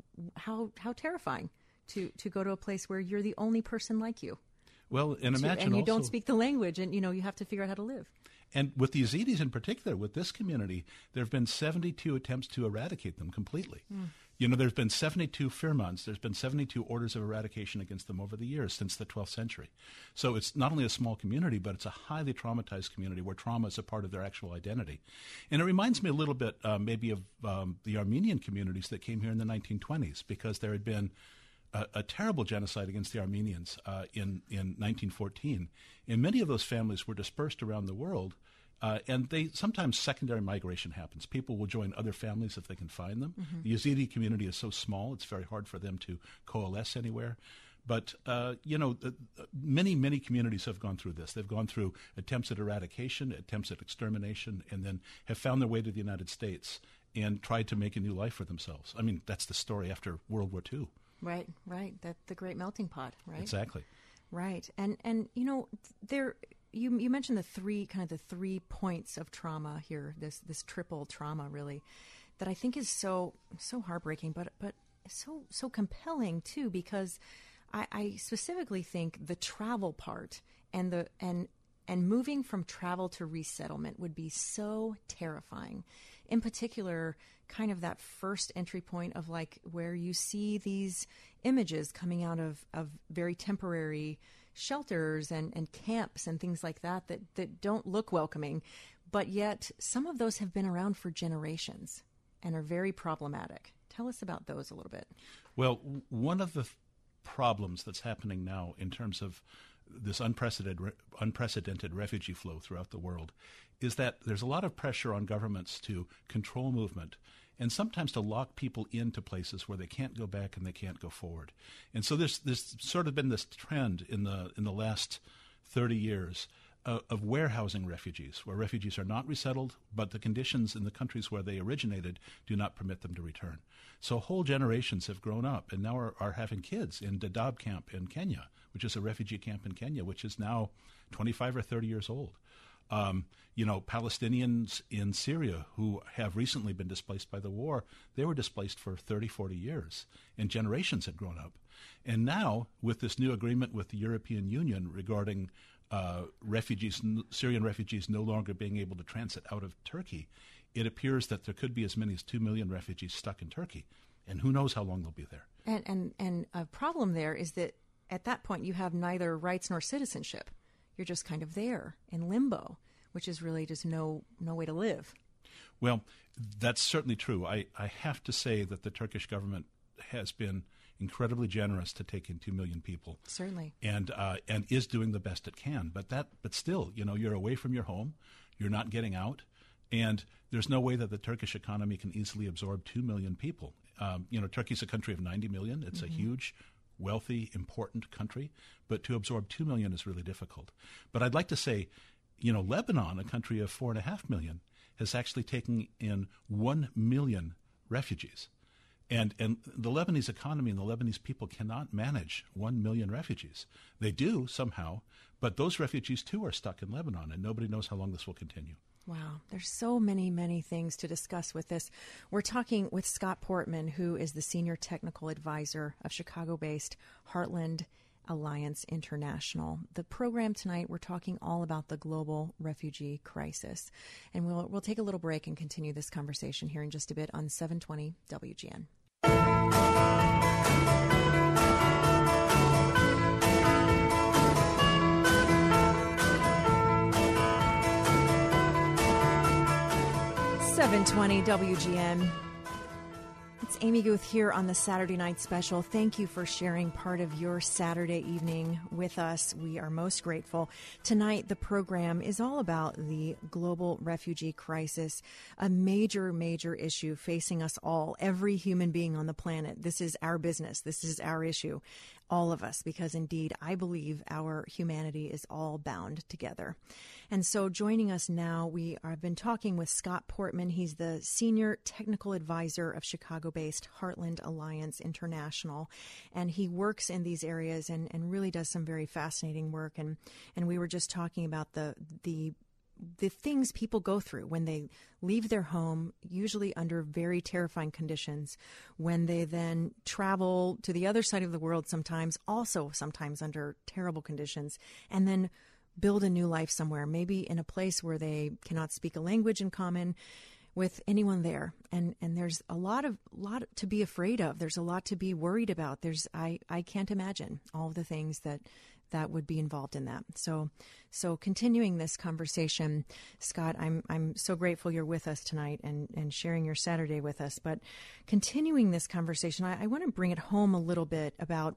how how terrifying to, to go to a place where you're the only person like you. Well, and to, imagine And you also, don't speak the language, and, you know, you have to figure out how to live. And with the Yazidis in particular, with this community, there have been seventy-two attempts to eradicate them completely. Mm. You know, there's been seventy-two firmans, there's been seventy-two orders of eradication against them over the years since the twelfth century. So it's not only a small community, but it's a highly traumatized community where trauma is a part of their actual identity. And it reminds me a little bit uh, maybe of um, the Armenian communities that came here in the nineteen twenties, because there had been a, a terrible genocide against the Armenians uh, in, in nineteen fourteen. And many of those families were dispersed around the world. Uh, and they sometimes secondary migration happens. People will join other families if they can find them. Mm-hmm. The Yazidi community is so small; it's very hard for them to coalesce anywhere. But uh, you know, uh, many many communities have gone through this. They've gone through attempts at eradication, attempts at extermination, and then have found their way to the United States and tried to make a new life for themselves. I mean, that's the story after World War Two. Right, right. That the great melting pot, right? Exactly. Right, and and you know there. You you mentioned the three kind of the three points of trauma here. This this triple trauma, really, that I think is so so heartbreaking, but but so so compelling too. Because I, I specifically think the travel part and the and and moving from travel to resettlement would be so terrifying. In particular, kind of that first entry point of like where you see these images coming out of of very temporary shelters and, and camps and things like that, that that don't look welcoming, but yet some of those have been around for generations and are very problematic. Tell us about those a little bit. Well, one of the th- problems that's happening now in terms of this unprecedented re- unprecedented refugee flow throughout the world is that there's a lot of pressure on governments to control movement and sometimes to lock people into places where they can't go back and they can't go forward. And so there's, there's sort of been this trend in the in the last thirty years uh, of warehousing refugees, where refugees are not resettled, but the conditions in the countries where they originated do not permit them to return. So whole generations have grown up and now are, are having kids in Dadaab camp in Kenya, which is a refugee camp in Kenya, which is now twenty-five or thirty years old. Um, you know, Palestinians in Syria who have recently been displaced by the war, they were displaced for thirty, forty years, and generations had grown up. And now, with this new agreement with the European Union regarding uh, refugees, Syrian refugees no longer being able to transit out of Turkey, it appears that there could be as many as two million refugees stuck in Turkey. And who knows how long they'll be there. And, and, and a problem there is that at that point you have neither rights nor citizenship. You're just kind of there in limbo, which is really just no no way to live. Well, that's certainly true. I, I have to say that the Turkish government has been incredibly generous to take in two million people. Certainly. And uh, and is doing the best it can. But that but still, you know, you're away from your home, you're not getting out, and there's no way that the Turkish economy can easily absorb two million people. Um, you know, Turkey's a country of ninety million. It's mm-hmm. a huge, wealthy, important country, but to absorb two million is really difficult. But I'd like to say, you know, Lebanon, a country of four and a half million, has actually taken in one million refugees. And and the Lebanese economy and the Lebanese people cannot manage one million refugees. They do somehow, but those refugees too are stuck in Lebanon, and nobody knows how long this will continue. Wow. There's so many, many things to discuss with this. We're talking with Scott Portman, who is the Senior Technical Advisor of Chicago-based Heartland Alliance International. The program tonight, we're talking all about the global refugee crisis. And we'll we'll take a little break and continue this conversation here in just a bit on seven twenty W G N. seven twenty W G N. It's Amy Guth here on the Saturday Night Special. Thank you for sharing part of your Saturday evening with us. We are most grateful. Tonight, the program is all about the global refugee crisis, a major, major issue facing us all, every human being on the planet. This is our business. This is our issue, all of us, because indeed, I believe our humanity is all bound together. And so joining us now, we have been talking with Scott Portman. He's the Senior Technical Advisor of Chicago-based Heartland Alliance International, and he works in these areas and, and really does some very fascinating work. And, and we were just talking about the the the things people go through when they leave their home, usually under very terrifying conditions, when they then travel to the other side of the world, sometimes also sometimes under terrible conditions, and then build a new life somewhere, maybe in a place where they cannot speak a language in common with anyone there. And and there's a lot of lot to be afraid of. There's a lot to be worried about. There's I, I can't imagine all of the things that that would be involved in that. So so continuing this conversation, Scott, I'm I'm so grateful you're with us tonight and, and sharing your Saturday with us. But continuing this conversation, I, I want to bring it home a little bit about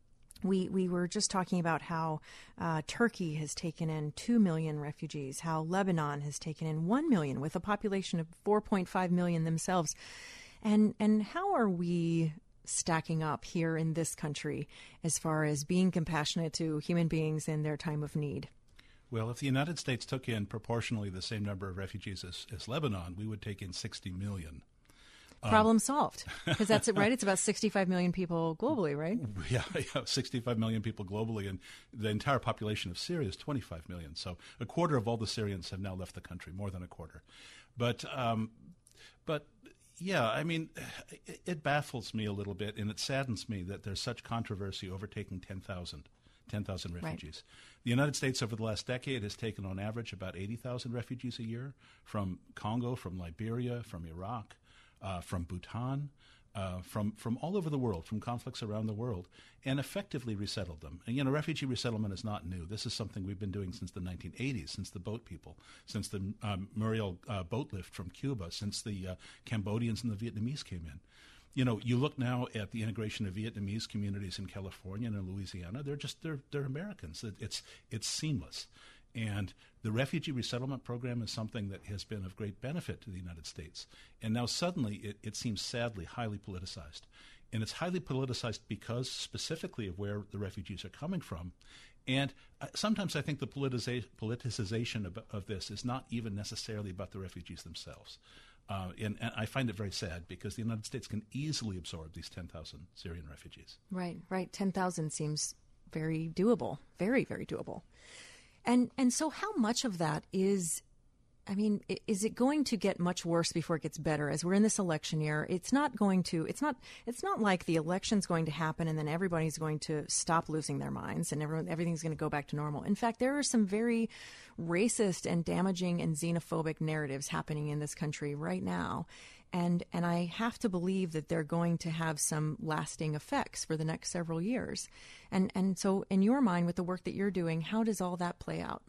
We we were just talking about how uh, Turkey has taken in two million refugees, how Lebanon has taken in one million with a population of four point five million themselves. And and how are we stacking up here in this country as far as being compassionate to human beings in their time of need? Well, if the United States took in proportionally the same number of refugees as, as Lebanon, we would take in sixty million. Problem solved, because that's it, right? It's about sixty-five million people globally, right? Yeah, yeah, sixty-five million people globally, and the entire population of Syria is twenty-five million. So a quarter of all the Syrians have now left the country, more than a quarter. But, um, but yeah, I mean, it, it baffles me a little bit, and it saddens me that there's such controversy over taking ten thousand. ten thousand refugees. Right. The United States over the last decade has taken on average about eighty thousand refugees a year from Congo, from Liberia, from Iraq, Uh, from Bhutan, uh, from from all over the world, from conflicts around the world, and effectively resettled them. And, you know, refugee resettlement is not new. This is something we've been doing since the nineteen eighties, since the boat people, since the um, Muriel uh, boat lift from Cuba, since the uh, Cambodians and the Vietnamese came in. You know, you look now at the integration of Vietnamese communities in California and in Louisiana. They're just they're they're Americans. It, it's it's seamless. And the refugee resettlement program is something that has been of great benefit to the United States. And now suddenly it, it seems sadly highly politicized. And it's highly politicized because specifically of where the refugees are coming from. And uh, sometimes I think the politiza- politicization of, of this is not even necessarily about the refugees themselves. Uh, and, and I find it very sad because the United States can easily absorb these ten thousand Syrian refugees. Right, right. ten thousand seems very doable, very, very doable. And and so how much of that is, I mean, is it going to get much worse before it gets better? As we're in this election year, it's not going to, it's not, it's not like the election's going to happen and then everybody's going to stop losing their minds and everyone, everything's going to go back to normal. In fact, there are some very racist and damaging and xenophobic narratives happening in this country right now. And and I have to believe that they're going to have some lasting effects for the next several years. And and so in your mind, with the work that you're doing, how does all that play out?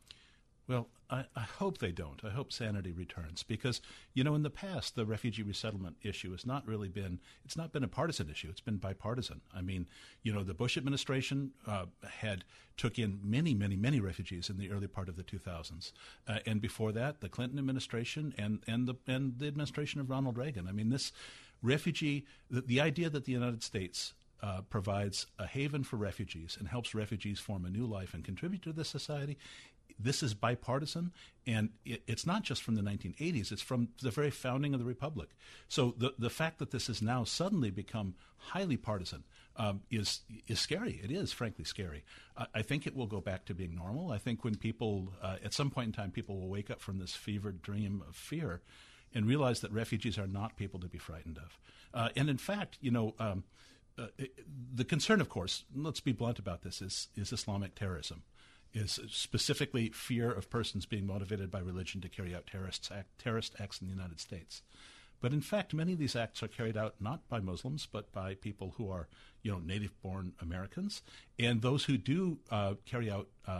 Well, I, I hope they don't. I hope sanity returns because, you know, in the past, the refugee resettlement issue has not really been, it's not been a partisan issue. It's been bipartisan. I mean, you know, the Bush administration uh, had took in many, many, many refugees in the early part of the two thousands. Uh, and before that, the Clinton administration and, and, the, and the administration of Ronald Reagan. I mean, this refugee, the, the idea that the United States Uh, provides a haven for refugees and helps refugees form a new life and contribute to this society. This is bipartisan, and it, it's not just from the nineteen eighties. It's from the very founding of the Republic. So the the fact that this has now suddenly become highly partisan um, is is scary. It is, frankly, scary. I, I think it will go back to being normal. I think when people, uh, at some point in time, people will wake up from this fevered dream of fear and realize that refugees are not people to be frightened of. Uh, and in fact, you know, um, Uh, it, the concern, of course, let's be blunt about this, is, is Islamic terrorism, is specifically fear of persons being motivated by religion to carry out terrorist, act, terrorist acts in the United States. But in fact, many of these acts are carried out not by Muslims, but by people who are, you know, native-born Americans. And those who do uh, carry out uh,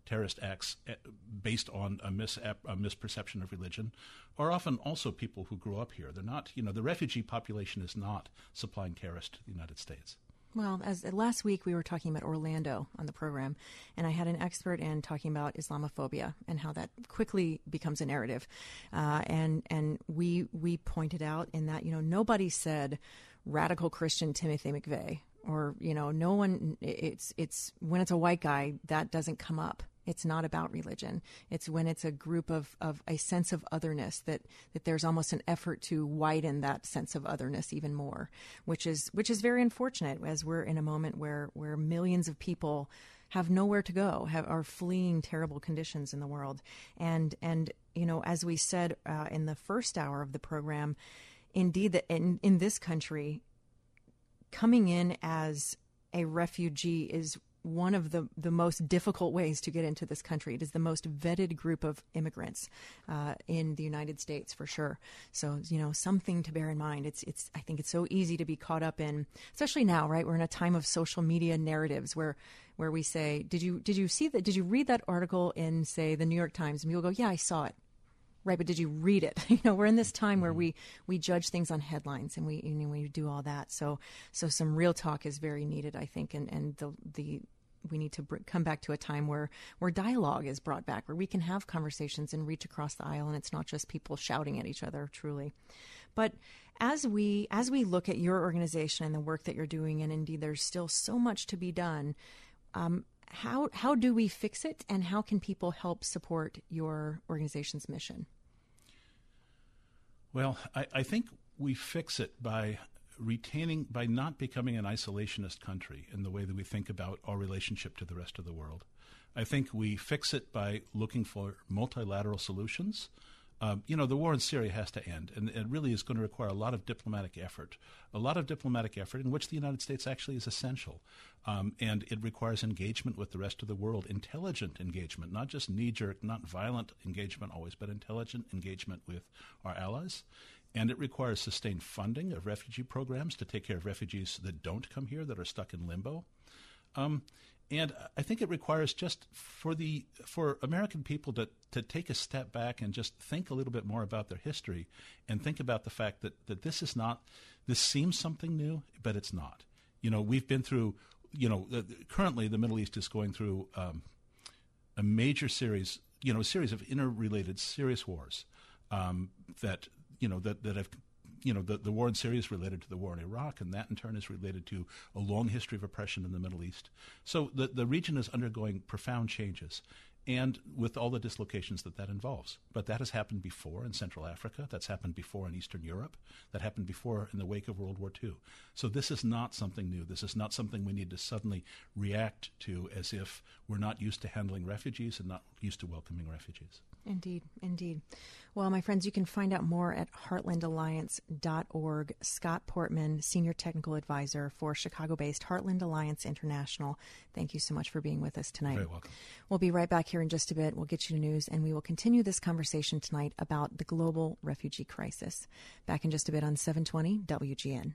terrorist acts based on a, mis- a misperception of religion are often also people who grew up here. They're not, you know, the refugee population is not supplying terrorists to the United States. Well, as last week we were talking about Orlando on the program, and I had an expert in talking about Islamophobia and how that quickly becomes a narrative. Uh, and and we we pointed out in that, you know, nobody said radical Christian Timothy McVeigh, or, you know, no one, it's it's when it's a white guy, that doesn't come up. It's not about religion. It's when it's a group of, of a sense of otherness that, that there's almost an effort to widen that sense of otherness even more, which is which is very unfortunate as we're in a moment where, where millions of people have nowhere to go, have, are fleeing terrible conditions in the world. And, and you know, as we said uh, in the first hour of the program, indeed, that in, in this country, coming in as a refugee is one of the, the most difficult ways to get into this country. It is the most vetted group of immigrants uh, in the United States, for sure. So, you know, something to bear in mind. It's, it's. I think it's so easy to be caught up in, especially now, right? We're in a time of social media narratives where, where we say, "Did you did you see that? Did you read that article in, say, the New York Times?" And people go, "Yeah, I saw it." Right, but did you read it? You know, we're in this time where we, we judge things on headlines, and we you know, we do all that. So so some real talk is very needed, I think, and and the the we need to br- come back to a time where where dialogue is brought back, where we can have conversations and reach across the aisle, and it's not just people shouting at each other. Truly, but as we as we look at your organization and the work that you're doing, and indeed there's still so much to be done. Um, How how do we fix it, and how can people help support your organization's mission? Well, I, I think we fix it by retaining, by not becoming an isolationist country in the way that we think about our relationship to the rest of the world. I think we fix it by looking for multilateral solutions. Um, you know, the war in Syria has to end, and it really is going to require a lot of diplomatic effort, a lot of diplomatic effort in which the United States actually is essential. Um, and it requires engagement with the rest of the world, intelligent engagement, not just knee-jerk, not violent engagement always, but intelligent engagement with our allies. And it requires sustained funding of refugee programs to take care of refugees that don't come here, that are stuck in limbo. Um, And I think it requires just for the for American people to, to take a step back and just think a little bit more about their history, and think about the fact that, that this is not, this seems something new, but it's not. You know, we've been through, you know, uh, currently the Middle East is going through um, a major series, you know, a series of interrelated serious wars um, that, you know, that, that have You know, the, the war in Syria is related to the war in Iraq, and that in turn is related to a long history of oppression in the Middle East. So the, the region is undergoing profound changes, and with all the dislocations that that involves. But that has happened before in Central Africa. That's happened before in Eastern Europe. That happened before in the wake of World War Two. So this is not something new. This is not something we need to suddenly react to as if we're not used to handling refugees and not used to welcoming refugees. Indeed, indeed. Well, my friends, you can find out more at heartland alliance dot org. Scott Portman, Senior Technical Advisor for Chicago-based Heartland Alliance International. Thank you so much for being with us tonight. You're very welcome. We'll be right back here in just a bit. We'll get you to news, and we will continue this conversation tonight about the global refugee crisis. Back in just a bit on seven twenty W G N.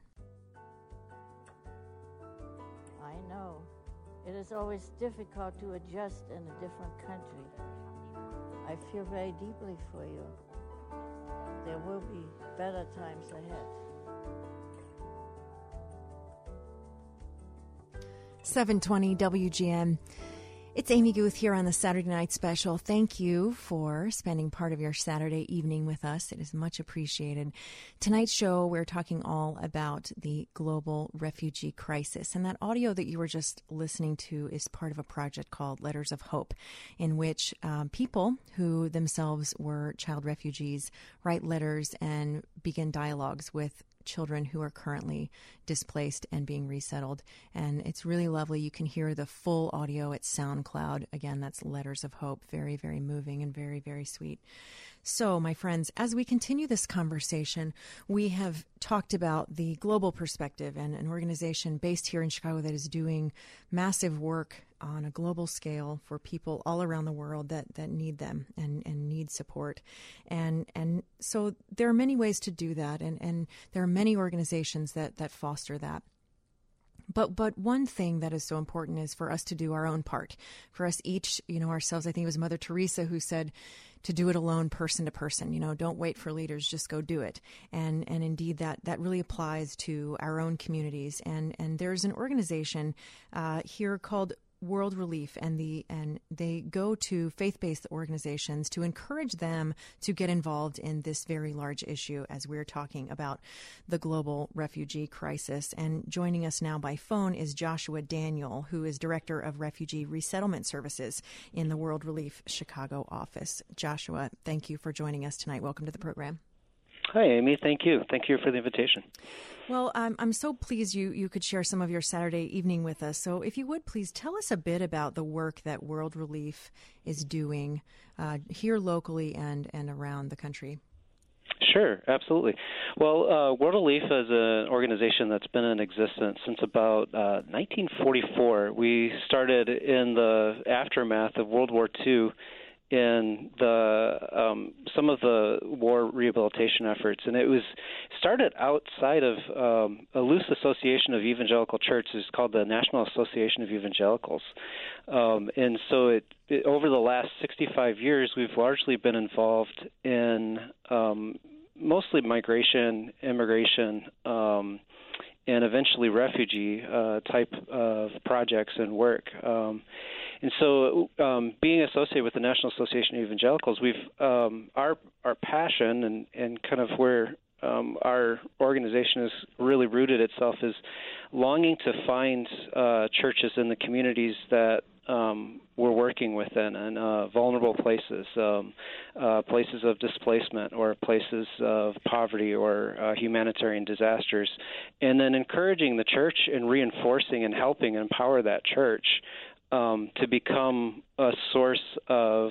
I know. It is always difficult to adjust in a different country. I feel very deeply for you. There will be better times ahead. seven twenty W G N. It's Amy Guth here on the Saturday Night Special. Thank you for spending part of your Saturday evening with us. It is much appreciated. Tonight's show, we're talking all about the global refugee crisis. And that audio that you were just listening to is part of a project called Letters of Hope, in which um, people who themselves were child refugees write letters and begin dialogues with children who are currently displaced and being resettled. And it's really lovely. You can hear the full audio at SoundCloud. Again, that's Letters of Hope. Very, very moving and very, very sweet. So, my friends, as we continue this conversation, we have talked about the global perspective and an organization based here in Chicago that is doing massive work on a global scale for people all around the world that, that need them and, and need support. And and so there are many ways to do that, and, and there are many organizations that, that foster that. But but one thing that is so important is for us to do our own part, for us each, you know, ourselves. I think it was Mother Teresa who said to do it alone, person to person. You know, don't wait for leaders, just go do it. And and indeed, that that really applies to our own communities. And and there's an organization uh, here called World Relief, and the and they go to faith-based organizations to encourage them to get involved in this very large issue as we're talking about the global refugee crisis. And joining us now by phone is Joshua Daniel, who is Director of Refugee Resettlement Services in the World Relief Chicago office. Joshua, thank you for joining us tonight. Welcome to the program. Hi, Amy. Thank you. Thank you for the invitation. Well, I'm, I'm so pleased you, you could share some of your Saturday evening with us. So if you would, please tell us a bit about the work that World Relief is doing uh, here locally and, and around the country. Sure, absolutely. Well, uh, World Relief is an organization that's been in existence since about uh, nineteen forty-four. We started in the aftermath of World War Two in the um, some of the war rehabilitation efforts, and it was started outside of um, a loose association of evangelical churches called the National Association of Evangelicals. Um, and so it, it, over the last sixty-five years, we've largely been involved in um, mostly migration, immigration, um, and eventually refugee uh, type of projects and work. Um, and so um, being associated with the National Association of Evangelicals, we've um, our our passion and, and kind of where um, our organization has really rooted itself is longing to find uh, churches in the communities that um, we're working within, and uh, vulnerable places, um, uh, places of displacement or places of poverty or uh, humanitarian disasters, and then encouraging the church and reinforcing and helping empower that church um, to become a source of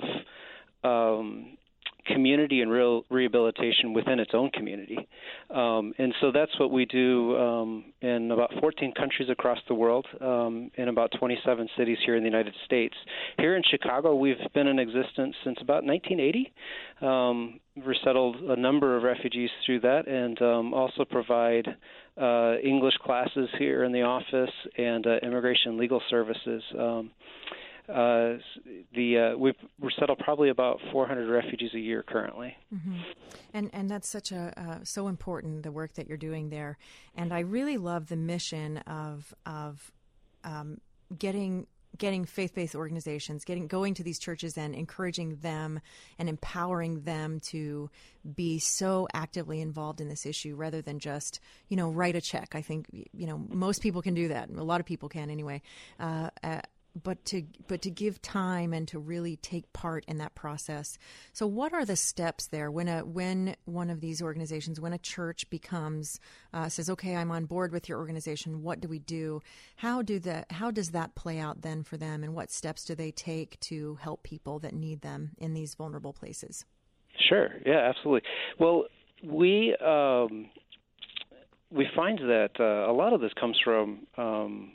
um, community and real rehabilitation within its own community. Um, and so that's what we do um, in about fourteen countries across the world, um, in about twenty-seven cities here in the United States. Here in Chicago, we've been in existence since about nineteen eighty. Um, we've resettled a number of refugees through that, and um, also provide uh, English classes here in the office and uh, immigration legal services. Um, Uh, the uh, we've resettled probably about four hundred refugees a year currently. Mm-hmm. And and that's such a uh, so important, the work that you're doing there. And I really love the mission of of um, getting getting faith-based organizations, getting going to these churches and encouraging them and empowering them to be so actively involved in this issue rather than just, you know, write a check. I think, you know, most people can do that. A lot of people can anyway. Uh, uh, but to but to give time and to really take part in that process. So what are the steps there when a when one of these organizations, when a church becomes uh, says, okay, I'm on board with your organization, what do we do? How do the how does that play out then for them, and what steps do they take to help people that need them in these vulnerable places? Sure, yeah, absolutely. Well, we um, we find that uh, a lot of this comes from um,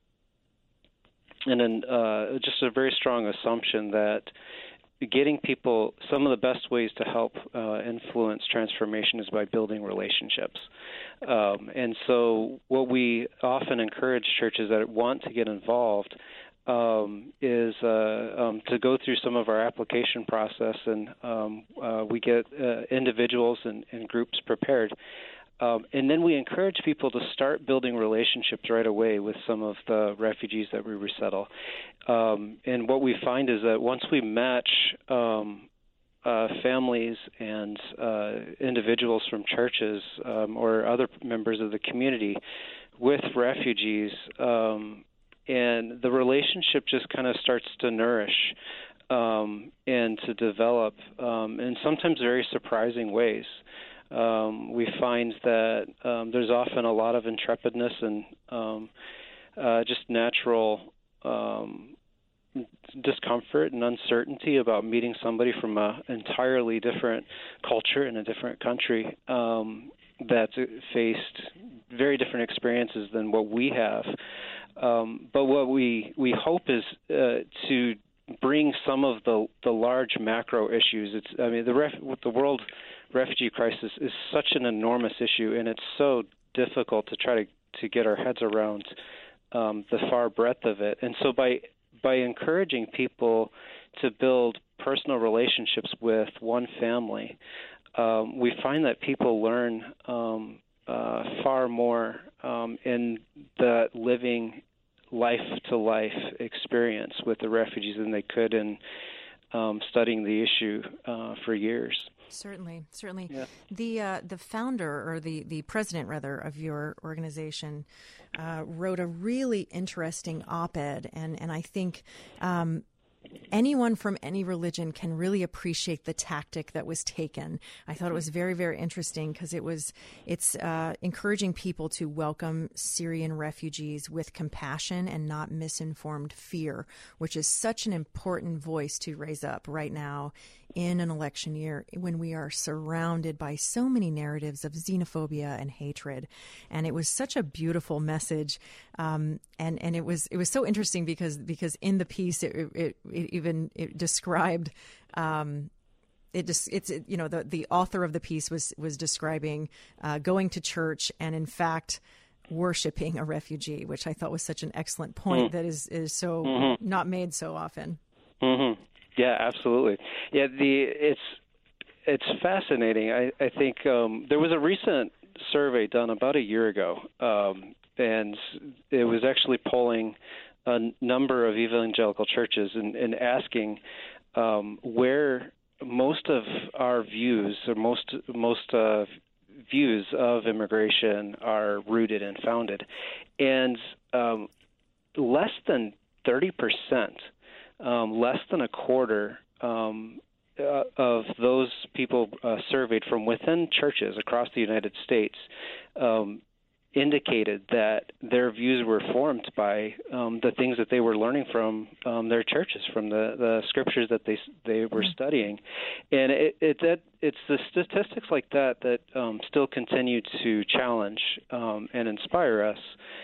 And then uh, just a very strong assumption that getting people, some of the best ways to help uh, influence transformation is by building relationships. Um, and so what we often encourage churches that want to get involved um, is uh, um, to go through some of our application process, and um, uh, we get uh, individuals and, and groups prepared. Um, and then we encourage people to start building relationships right away with some of the refugees that we resettle. Um, and what we find is that once we match um, uh, families and uh, individuals from churches um, or other members of the community with refugees, um, and the relationship just kind of starts to nourish um, and to develop um, in sometimes very surprising ways. Um, we find that um, there's often a lot of intrepidness and um, uh, just natural um, discomfort and uncertainty about meeting somebody from an entirely different culture in a different country um, that's faced very different experiences than what we have. Um, but what we, we hope is uh, to bring some of the the large macro issues. It's I mean the ref, with the world refugee crisis is such an enormous issue, and it's so difficult to try to, to get our heads around um, the far breadth of it. And so by by encouraging people to build personal relationships with one family, um, we find that people learn um, uh, far more um, in the living life-to-life experience with the refugees than they could in um, studying the issue uh, for years. Certainly, certainly. Yeah. The uh, the founder, or the, the president, rather, of your organization uh, wrote a really interesting op-ed, and, and I think um, anyone from any religion can really appreciate the tactic that was taken. I thought it was very, very interesting because it was it's uh, encouraging people to welcome Syrian refugees with compassion and not misinformed fear, which is such an important voice to raise up right now in an election year when we are surrounded by so many narratives of xenophobia and hatred. And it was such a beautiful message. Um, and, and it was it was so interesting because because in the piece it, it, it even it described um, it just it's it, you know the the author of the piece was was describing uh, going to church and in fact worshiping a refugee, which I thought was such an excellent point mm. that is is so mm-hmm. not made so often. Mm-hmm. Yeah, absolutely. Yeah, the it's it's fascinating. I, I think um, there was a recent survey done about a year ago, um, and it was actually polling a number of evangelical churches and, and asking um, where most of our views or most most uh, views of immigration are rooted and founded, and um, less than thirty percent. Um, less than a quarter um, uh, of those people uh, surveyed from within churches across the United States um, indicated that their views were formed by um, the things that they were learning from um, their churches, from the, the scriptures that they they were mm-hmm. studying, and it, it that it's the statistics like that that um, still continue to challenge um, and inspire us,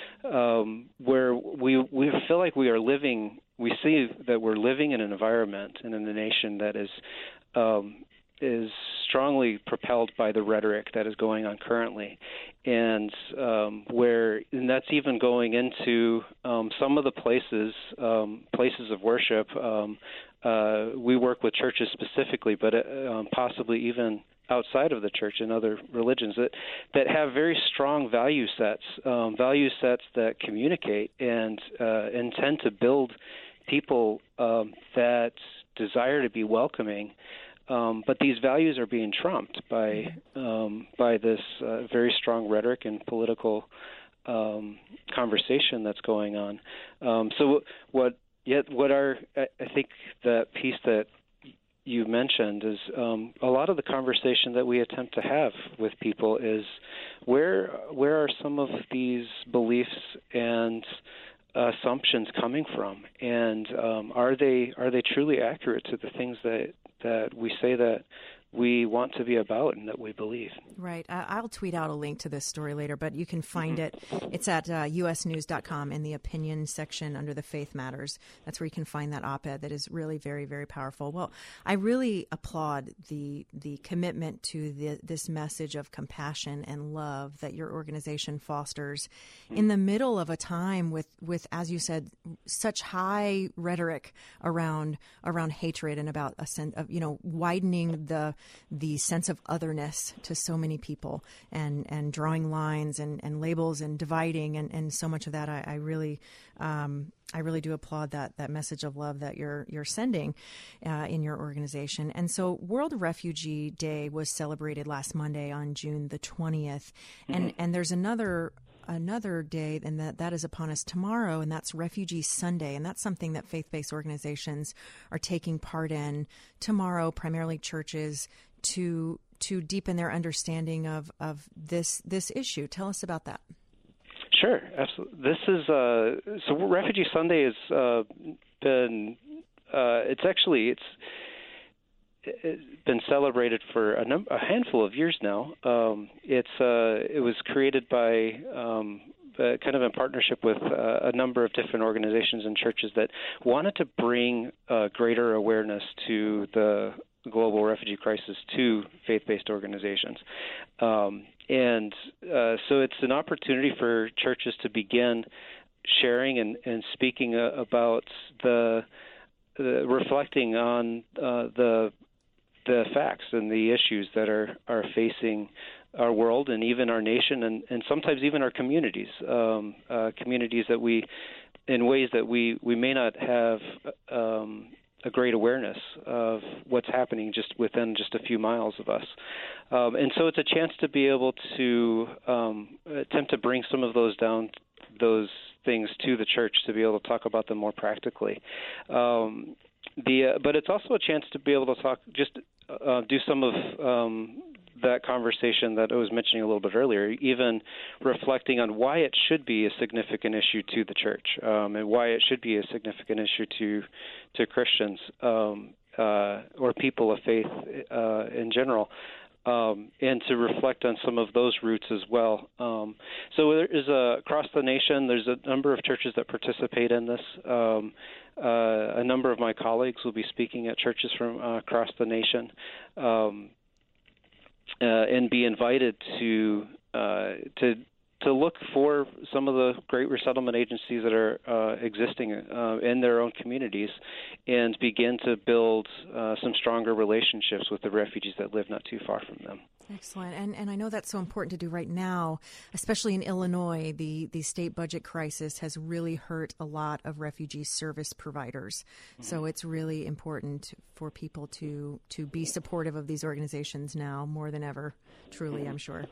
um, where we we feel like we are living. We see that we're living in an environment and in a nation that is um, is strongly propelled by the rhetoric that is going on currently, and um, where and that's even going into um, some of the places um, places of worship. Um, uh, we work with churches specifically, but uh, um, possibly even outside of the church and other religions that that have very strong value sets, um, value sets that communicate and uh, intend to build people um, that desire to be welcoming, um, but these values are being trumped by um, by this uh, very strong rhetoric and political um, conversation that's going on. Um, so what? Yet, what are I think the piece that you mentioned is um, a lot of the conversation that we attempt to have with people is where where are some of these beliefs and assumptions coming from, and um, are they are they truly accurate to the things that that we say that we want to be about and that we believe? Right. Uh, I'll tweet out a link to this story later, but you can find mm-hmm. it. It's at uh, u s news dot com in the opinion section under the Faith Matters. That's where you can find that op-ed that is really very, very powerful. Well, I really applaud the the commitment to the, this message of compassion and love that your organization fosters mm-hmm. in the middle of a time with, with, as you said, such high rhetoric around around hatred and about a sense of, you know, widening the the sense of otherness to so many people, and, and drawing lines and, and labels and dividing and, and so much of that. I, I really um, I really do applaud that that message of love that you're you're sending uh, in your organization. And so World Refugee Day was celebrated last Monday on June the twentieth, mm-hmm. and and there's another. another day, and that, that is upon us tomorrow, and that's Refugee Sunday, and that's something that faith-based organizations are taking part in tomorrow, primarily churches, to to deepen their understanding of, of this this issue. Tell us about that. Sure, absolutely. This is uh, so Refugee Sunday has uh, been uh, it's actually it's. It's been celebrated for a, num- a handful of years now. Um, it's uh, it was created by um, uh, kind of in partnership with uh, a number of different organizations and churches that wanted to bring uh, greater awareness to the global refugee crisis to faith-based organizations. Um, and uh, so it's an opportunity for churches to begin sharing and, and speaking uh, about the, the reflecting on uh, the the facts and the issues that are, are facing our world and even our nation and, and sometimes even our communities, um, uh, communities that we, in ways that we, we may not have um, a great awareness of what's happening just within just a few miles of us. Um, and so it's a chance to be able to um, attempt to bring some of those down, those things to the church, to be able to talk about them more practically. Um, the uh, but it's also a chance to be able to talk, just uh, do some of um, that conversation that I was mentioning a little bit earlier, even reflecting on why it should be a significant issue to the church, um, and why it should be a significant issue to to Christians um, uh, or people of faith uh, in general. Um, and to reflect on some of those roots as well. Um, so there is a, across the nation, there's a number of churches that participate in this. Um, uh, a number of my colleagues will be speaking at churches from uh, across the nation um, uh, and be invited to uh, to to look for some of the great resettlement agencies that are uh, existing uh, in their own communities and begin to build uh, some stronger relationships with the refugees that live not too far from them. Excellent. And and I know that's so important to do right now, especially in Illinois. The, the state budget crisis has really hurt a lot of refugee service providers. Mm-hmm. So it's really important for people to, to be supportive of these organizations now more than ever, truly, I'm sure.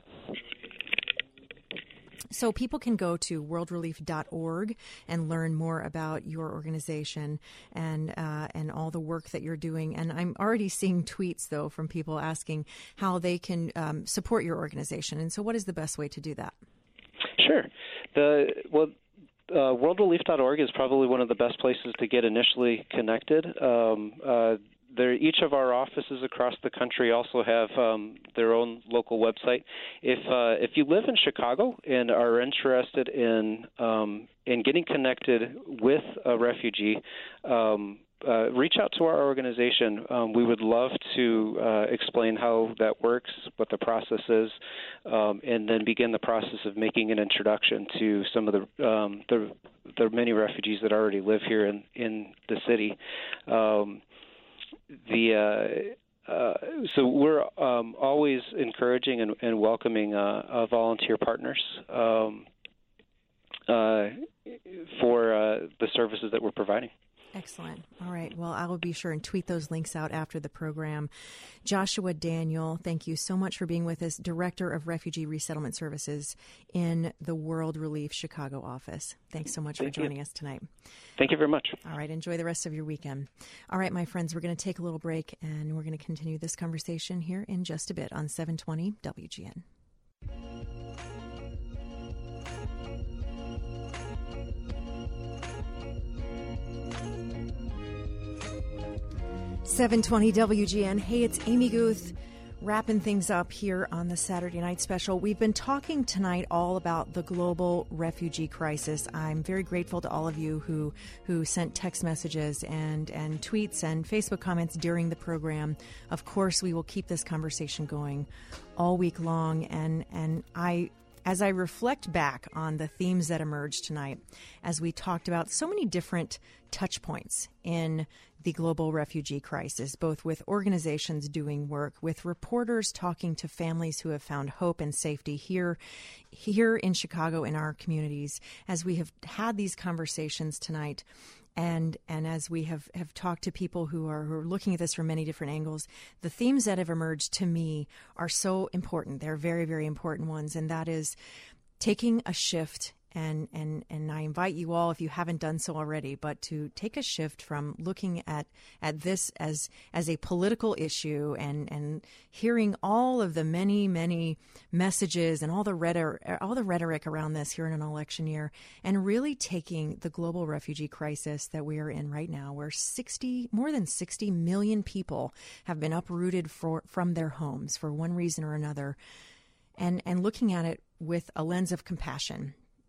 So people can go to world relief dot org and learn more about your organization and uh, and all the work that you're doing. And I'm already seeing tweets, though, from people asking how they can um, support your organization. And so what is the best way to do that? Sure. The well, uh, world relief dot org is probably one of the best places to get initially connected. Um, uh, There, each of our offices across the country also have um, their own local website. If uh, if you live in Chicago and are interested in um, in getting connected with a refugee, um, uh, reach out to our organization. Um, we would love to uh, explain how that works, what the process is, um, and then begin the process of making an introduction to some of the um, the, the many refugees that already live here in in the city. Um, The uh, uh, so we're um, always encouraging and, and welcoming uh, uh, volunteer partners um, uh, for uh, the services that we're providing. Excellent. All right. Well, I will be sure and tweet those links out after the program. Joshua Daniel, thank you so much for being with us, Director of Refugee Resettlement Services in the World Relief Chicago office. Thanks so much Thank for joining you. us tonight. Thank you very much. All right. Enjoy the rest of your weekend. All right, my friends, we're going to take a little break, and we're going to continue this conversation here in just a bit on seven twenty W G N. seven twenty W G N. Hey, it's Amy Guth wrapping things up here on the Saturday Night Special. We've been talking tonight all about the global refugee crisis. I'm very grateful to all of you who who sent text messages and, and tweets and Facebook comments during the program. Of course, we will keep this conversation going all week long. And, and I... As I reflect back on the themes that emerged tonight, as we talked about so many different touch points in the global refugee crisis, both with organizations doing work, with reporters talking to families who have found hope and safety here, here in Chicago in our communities, as we have had these conversations tonight, And and as we have, have talked to people who are, who are looking at this from many different angles, the themes that have emerged to me are so important. They're very, very important ones. And that is taking a shift. And, and, and I invite you all, if you haven't done so already, but to take a shift from looking at, at this as as a political issue and, and hearing all of the many, many messages and all the rhetoric, all the rhetoric around this here in an election year, and really taking the global refugee crisis that we are in right now, where sixty more than sixty million people have been uprooted for, from their homes for one reason or another, and, and looking at it with a lens of compassion.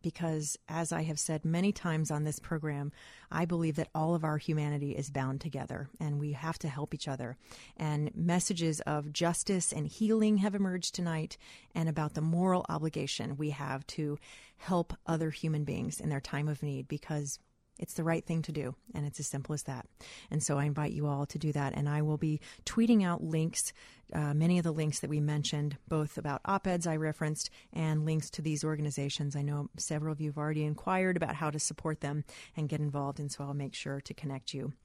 because, as I have said many times on this program, I believe that all of our humanity is bound together, and we have to help each other. And messages of justice and healing have emerged tonight, and about the moral obligation we have to help other human beings in their time of need, because it's the right thing to do, and it's as simple as that. And so I invite you all to do that, and I will be tweeting out links, uh, many of the links that we mentioned, both about op-eds I referenced and links to these organizations. I know several of you have already inquired about how to support them and get involved, and so I'll make sure to connect you.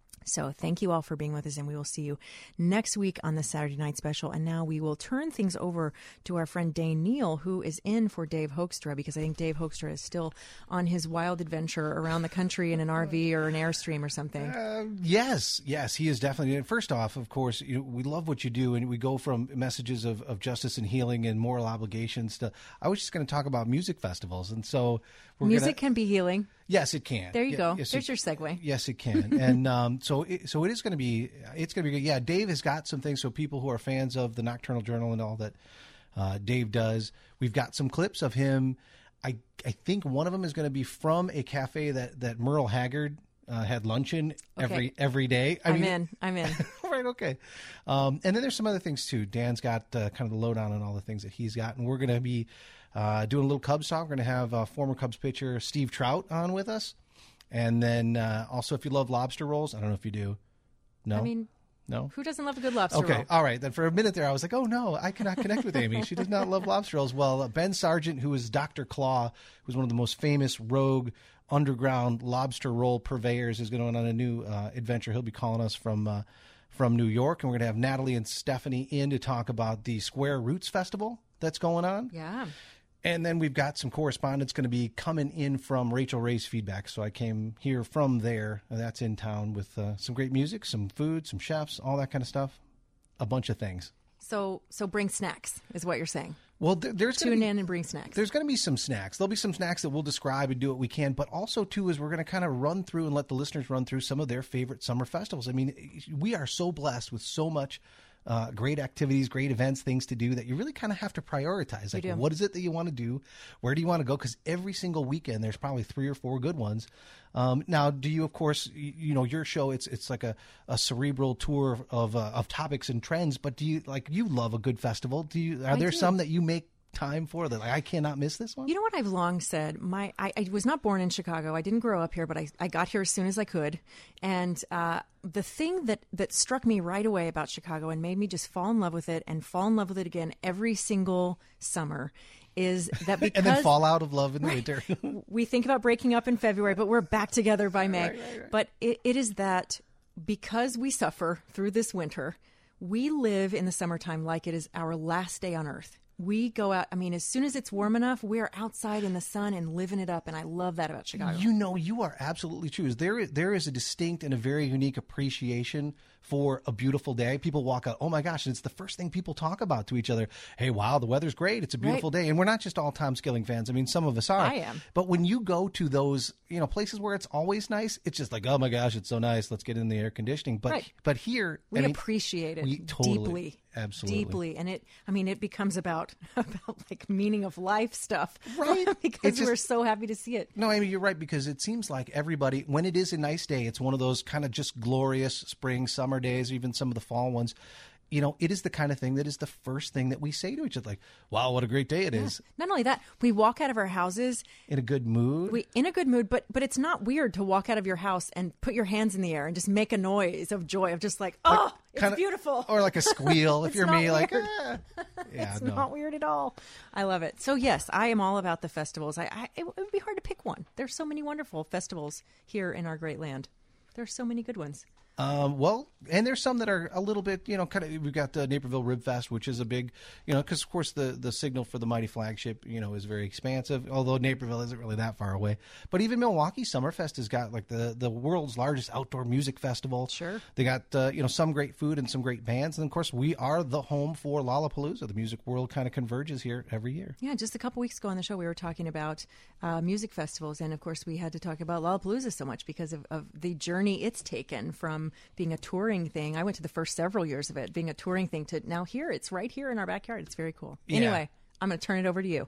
So thank you all for being with us, and we will see you next week on the Saturday Night Special. And now we will turn things over to our friend Dane Neal, who is in for Dave Hoekstra, because I think Dave Hoekstra is still on his wild adventure around the country in an R V or an Airstream or something. Uh, yes, yes, he is definitely. And first off, of course, you know, we love what you do, and we go from messages of, of justice and healing and moral obligations to, I was just going to talk about music festivals. And so we're Music gonna, can be healing. Yes, it can. There you yeah, go. Yes, There's it, your segue. Yes, it can. And um, so, it, so it is going to be. It's going to be good. Yeah, Dave has got some things. So people who are fans of the Nocturnal Journal and all that uh, Dave does, we've got some clips of him. I I think one of them is going to be from a cafe that that Merle Haggard uh, had lunch in Okay. every every day. I I'm mean, in. I'm in. right. Okay. Um, and then there's some other things too. Dan's got uh, kind of the lowdown on all the things that he's got, and we're going to be uh, doing a little Cubs talk. We're going to have uh, former Cubs pitcher Steve Trout on with us. And then uh, also, if you love lobster rolls, I don't know if you do. No? I mean, no? Who doesn't love a good lobster Okay, roll? all right. Then for a minute there, I was like, oh, no, I cannot connect with Amy. She does not love lobster rolls. Well, uh, Ben Sargent, who is Doctor Claw, who's one of the most famous rogue underground lobster roll purveyors, is going on a new uh, adventure. He'll be calling us from uh, from New York. And we're going to have Natalie and Stephanie in to talk about the Square Roots Festival that's going on. Yeah. And then we've got some correspondence going to be coming in from Rachel Ray's feedback. So I came here from there. That's in town with uh, some great music, some food, some chefs, all that kind of stuff. A bunch of things. So, so bring snacks is what you're saying. Well, th- there's Tune gonna be, in and bring snacks. There's going to be some snacks. There'll be some snacks that we'll describe and do what we can. But also, too, is we're going to kind of run through and let the listeners run through some of their favorite summer festivals. I mean, we are so blessed with so much Uh, great activities, great events, things to do that you really kind of have to prioritize. Like, do. what is it that you want to do? Where do you want to go? Because every single weekend, there's probably three or four good ones. Um, now, do you, of course, you, you know, your show, it's it's like a, a cerebral tour of of, uh, of topics and trends. But do you, like, you love a good festival? Do you? Are I there do. some that you make time for that, like, I cannot miss this one? You know what I've long said? My I, I was not born in Chicago. I didn't grow up here, but I, I got here as soon as I could. And uh, the thing that, that struck me right away about Chicago and made me just fall in love with it and fall in love with it again every single summer is that because... and then fall out of love in the right, winter. we think about breaking up in February, but we're back together by May. Right, right, right. But it, it is that because we suffer through this winter, we live in the summertime like it is our last day on earth. We go out, I mean, as soon as it's warm enough, we're outside in the sun and living it up. And I love that about Chicago. You know, you are absolutely true. There, is- there is a distinct and a very unique appreciation for a beautiful day. People walk out, oh my gosh, and it's the first thing people talk about to each other. Hey, wow, the weather's great. It's a beautiful Right. day. And we're not just all Tom Skilling fans. I mean, some of us are. I am. But when you go to those, you know, places where it's always nice, it's just like, oh my gosh, it's so nice. Let's get in the air conditioning. But Right. but here, We I mean, appreciate it we totally, deeply. Absolutely. Deeply. And it, I mean, it becomes about, about like meaning of life stuff. Right. because It's just- we're so happy to see it. No, I mean, you're right, because it seems like everybody, when it is a nice day, it's one of those kind of just glorious spring, summer days, even some of the fall ones. You know, it is the kind of thing that is the first thing that we say to each other, like, wow, what a great day it Yeah. is. Not only that, we walk out of our houses In a good mood. we in a good mood, but but it's not weird to walk out of your house and put your hands in the air and just make a noise of joy, of just like, oh, it's kinda- beautiful. Or like a squeal, if It's you're not me, like, weird. ah. Yeah, It's no. not weird at all. I love it. So yes, I am all about the festivals. I, I it would be hard to pick one. There's so many wonderful festivals here in our great land. There's so many good ones. Um, well, and there's some that are a little bit, you know, kind of, we've got the Naperville Rib Fest, which is a big, you know, because of course the, the signal for the Mighty Flagship, you know, is very expansive, although Naperville isn't really that far away. But even Milwaukee Summerfest has got like the, the world's largest outdoor music festival. Sure. They got, uh, you know, some great food and some great bands. And of course, we are the home for Lollapalooza. The music world kind of converges here every year. Yeah, just a couple weeks ago on the show, we were talking about uh, music festivals. And of course, we had to talk about Lollapalooza so much because of, of the journey it's taken from being a touring thing. I went to the first several years of it, being a touring thing, to now here. It's right here in our backyard. It's very cool. Yeah. Anyway, I'm going to turn it over to you.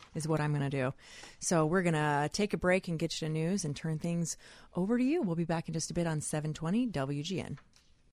is what I'm going to do. So we're going to take a break and get you to news and turn things over to you. We'll be back in just a bit on seven twenty W G N.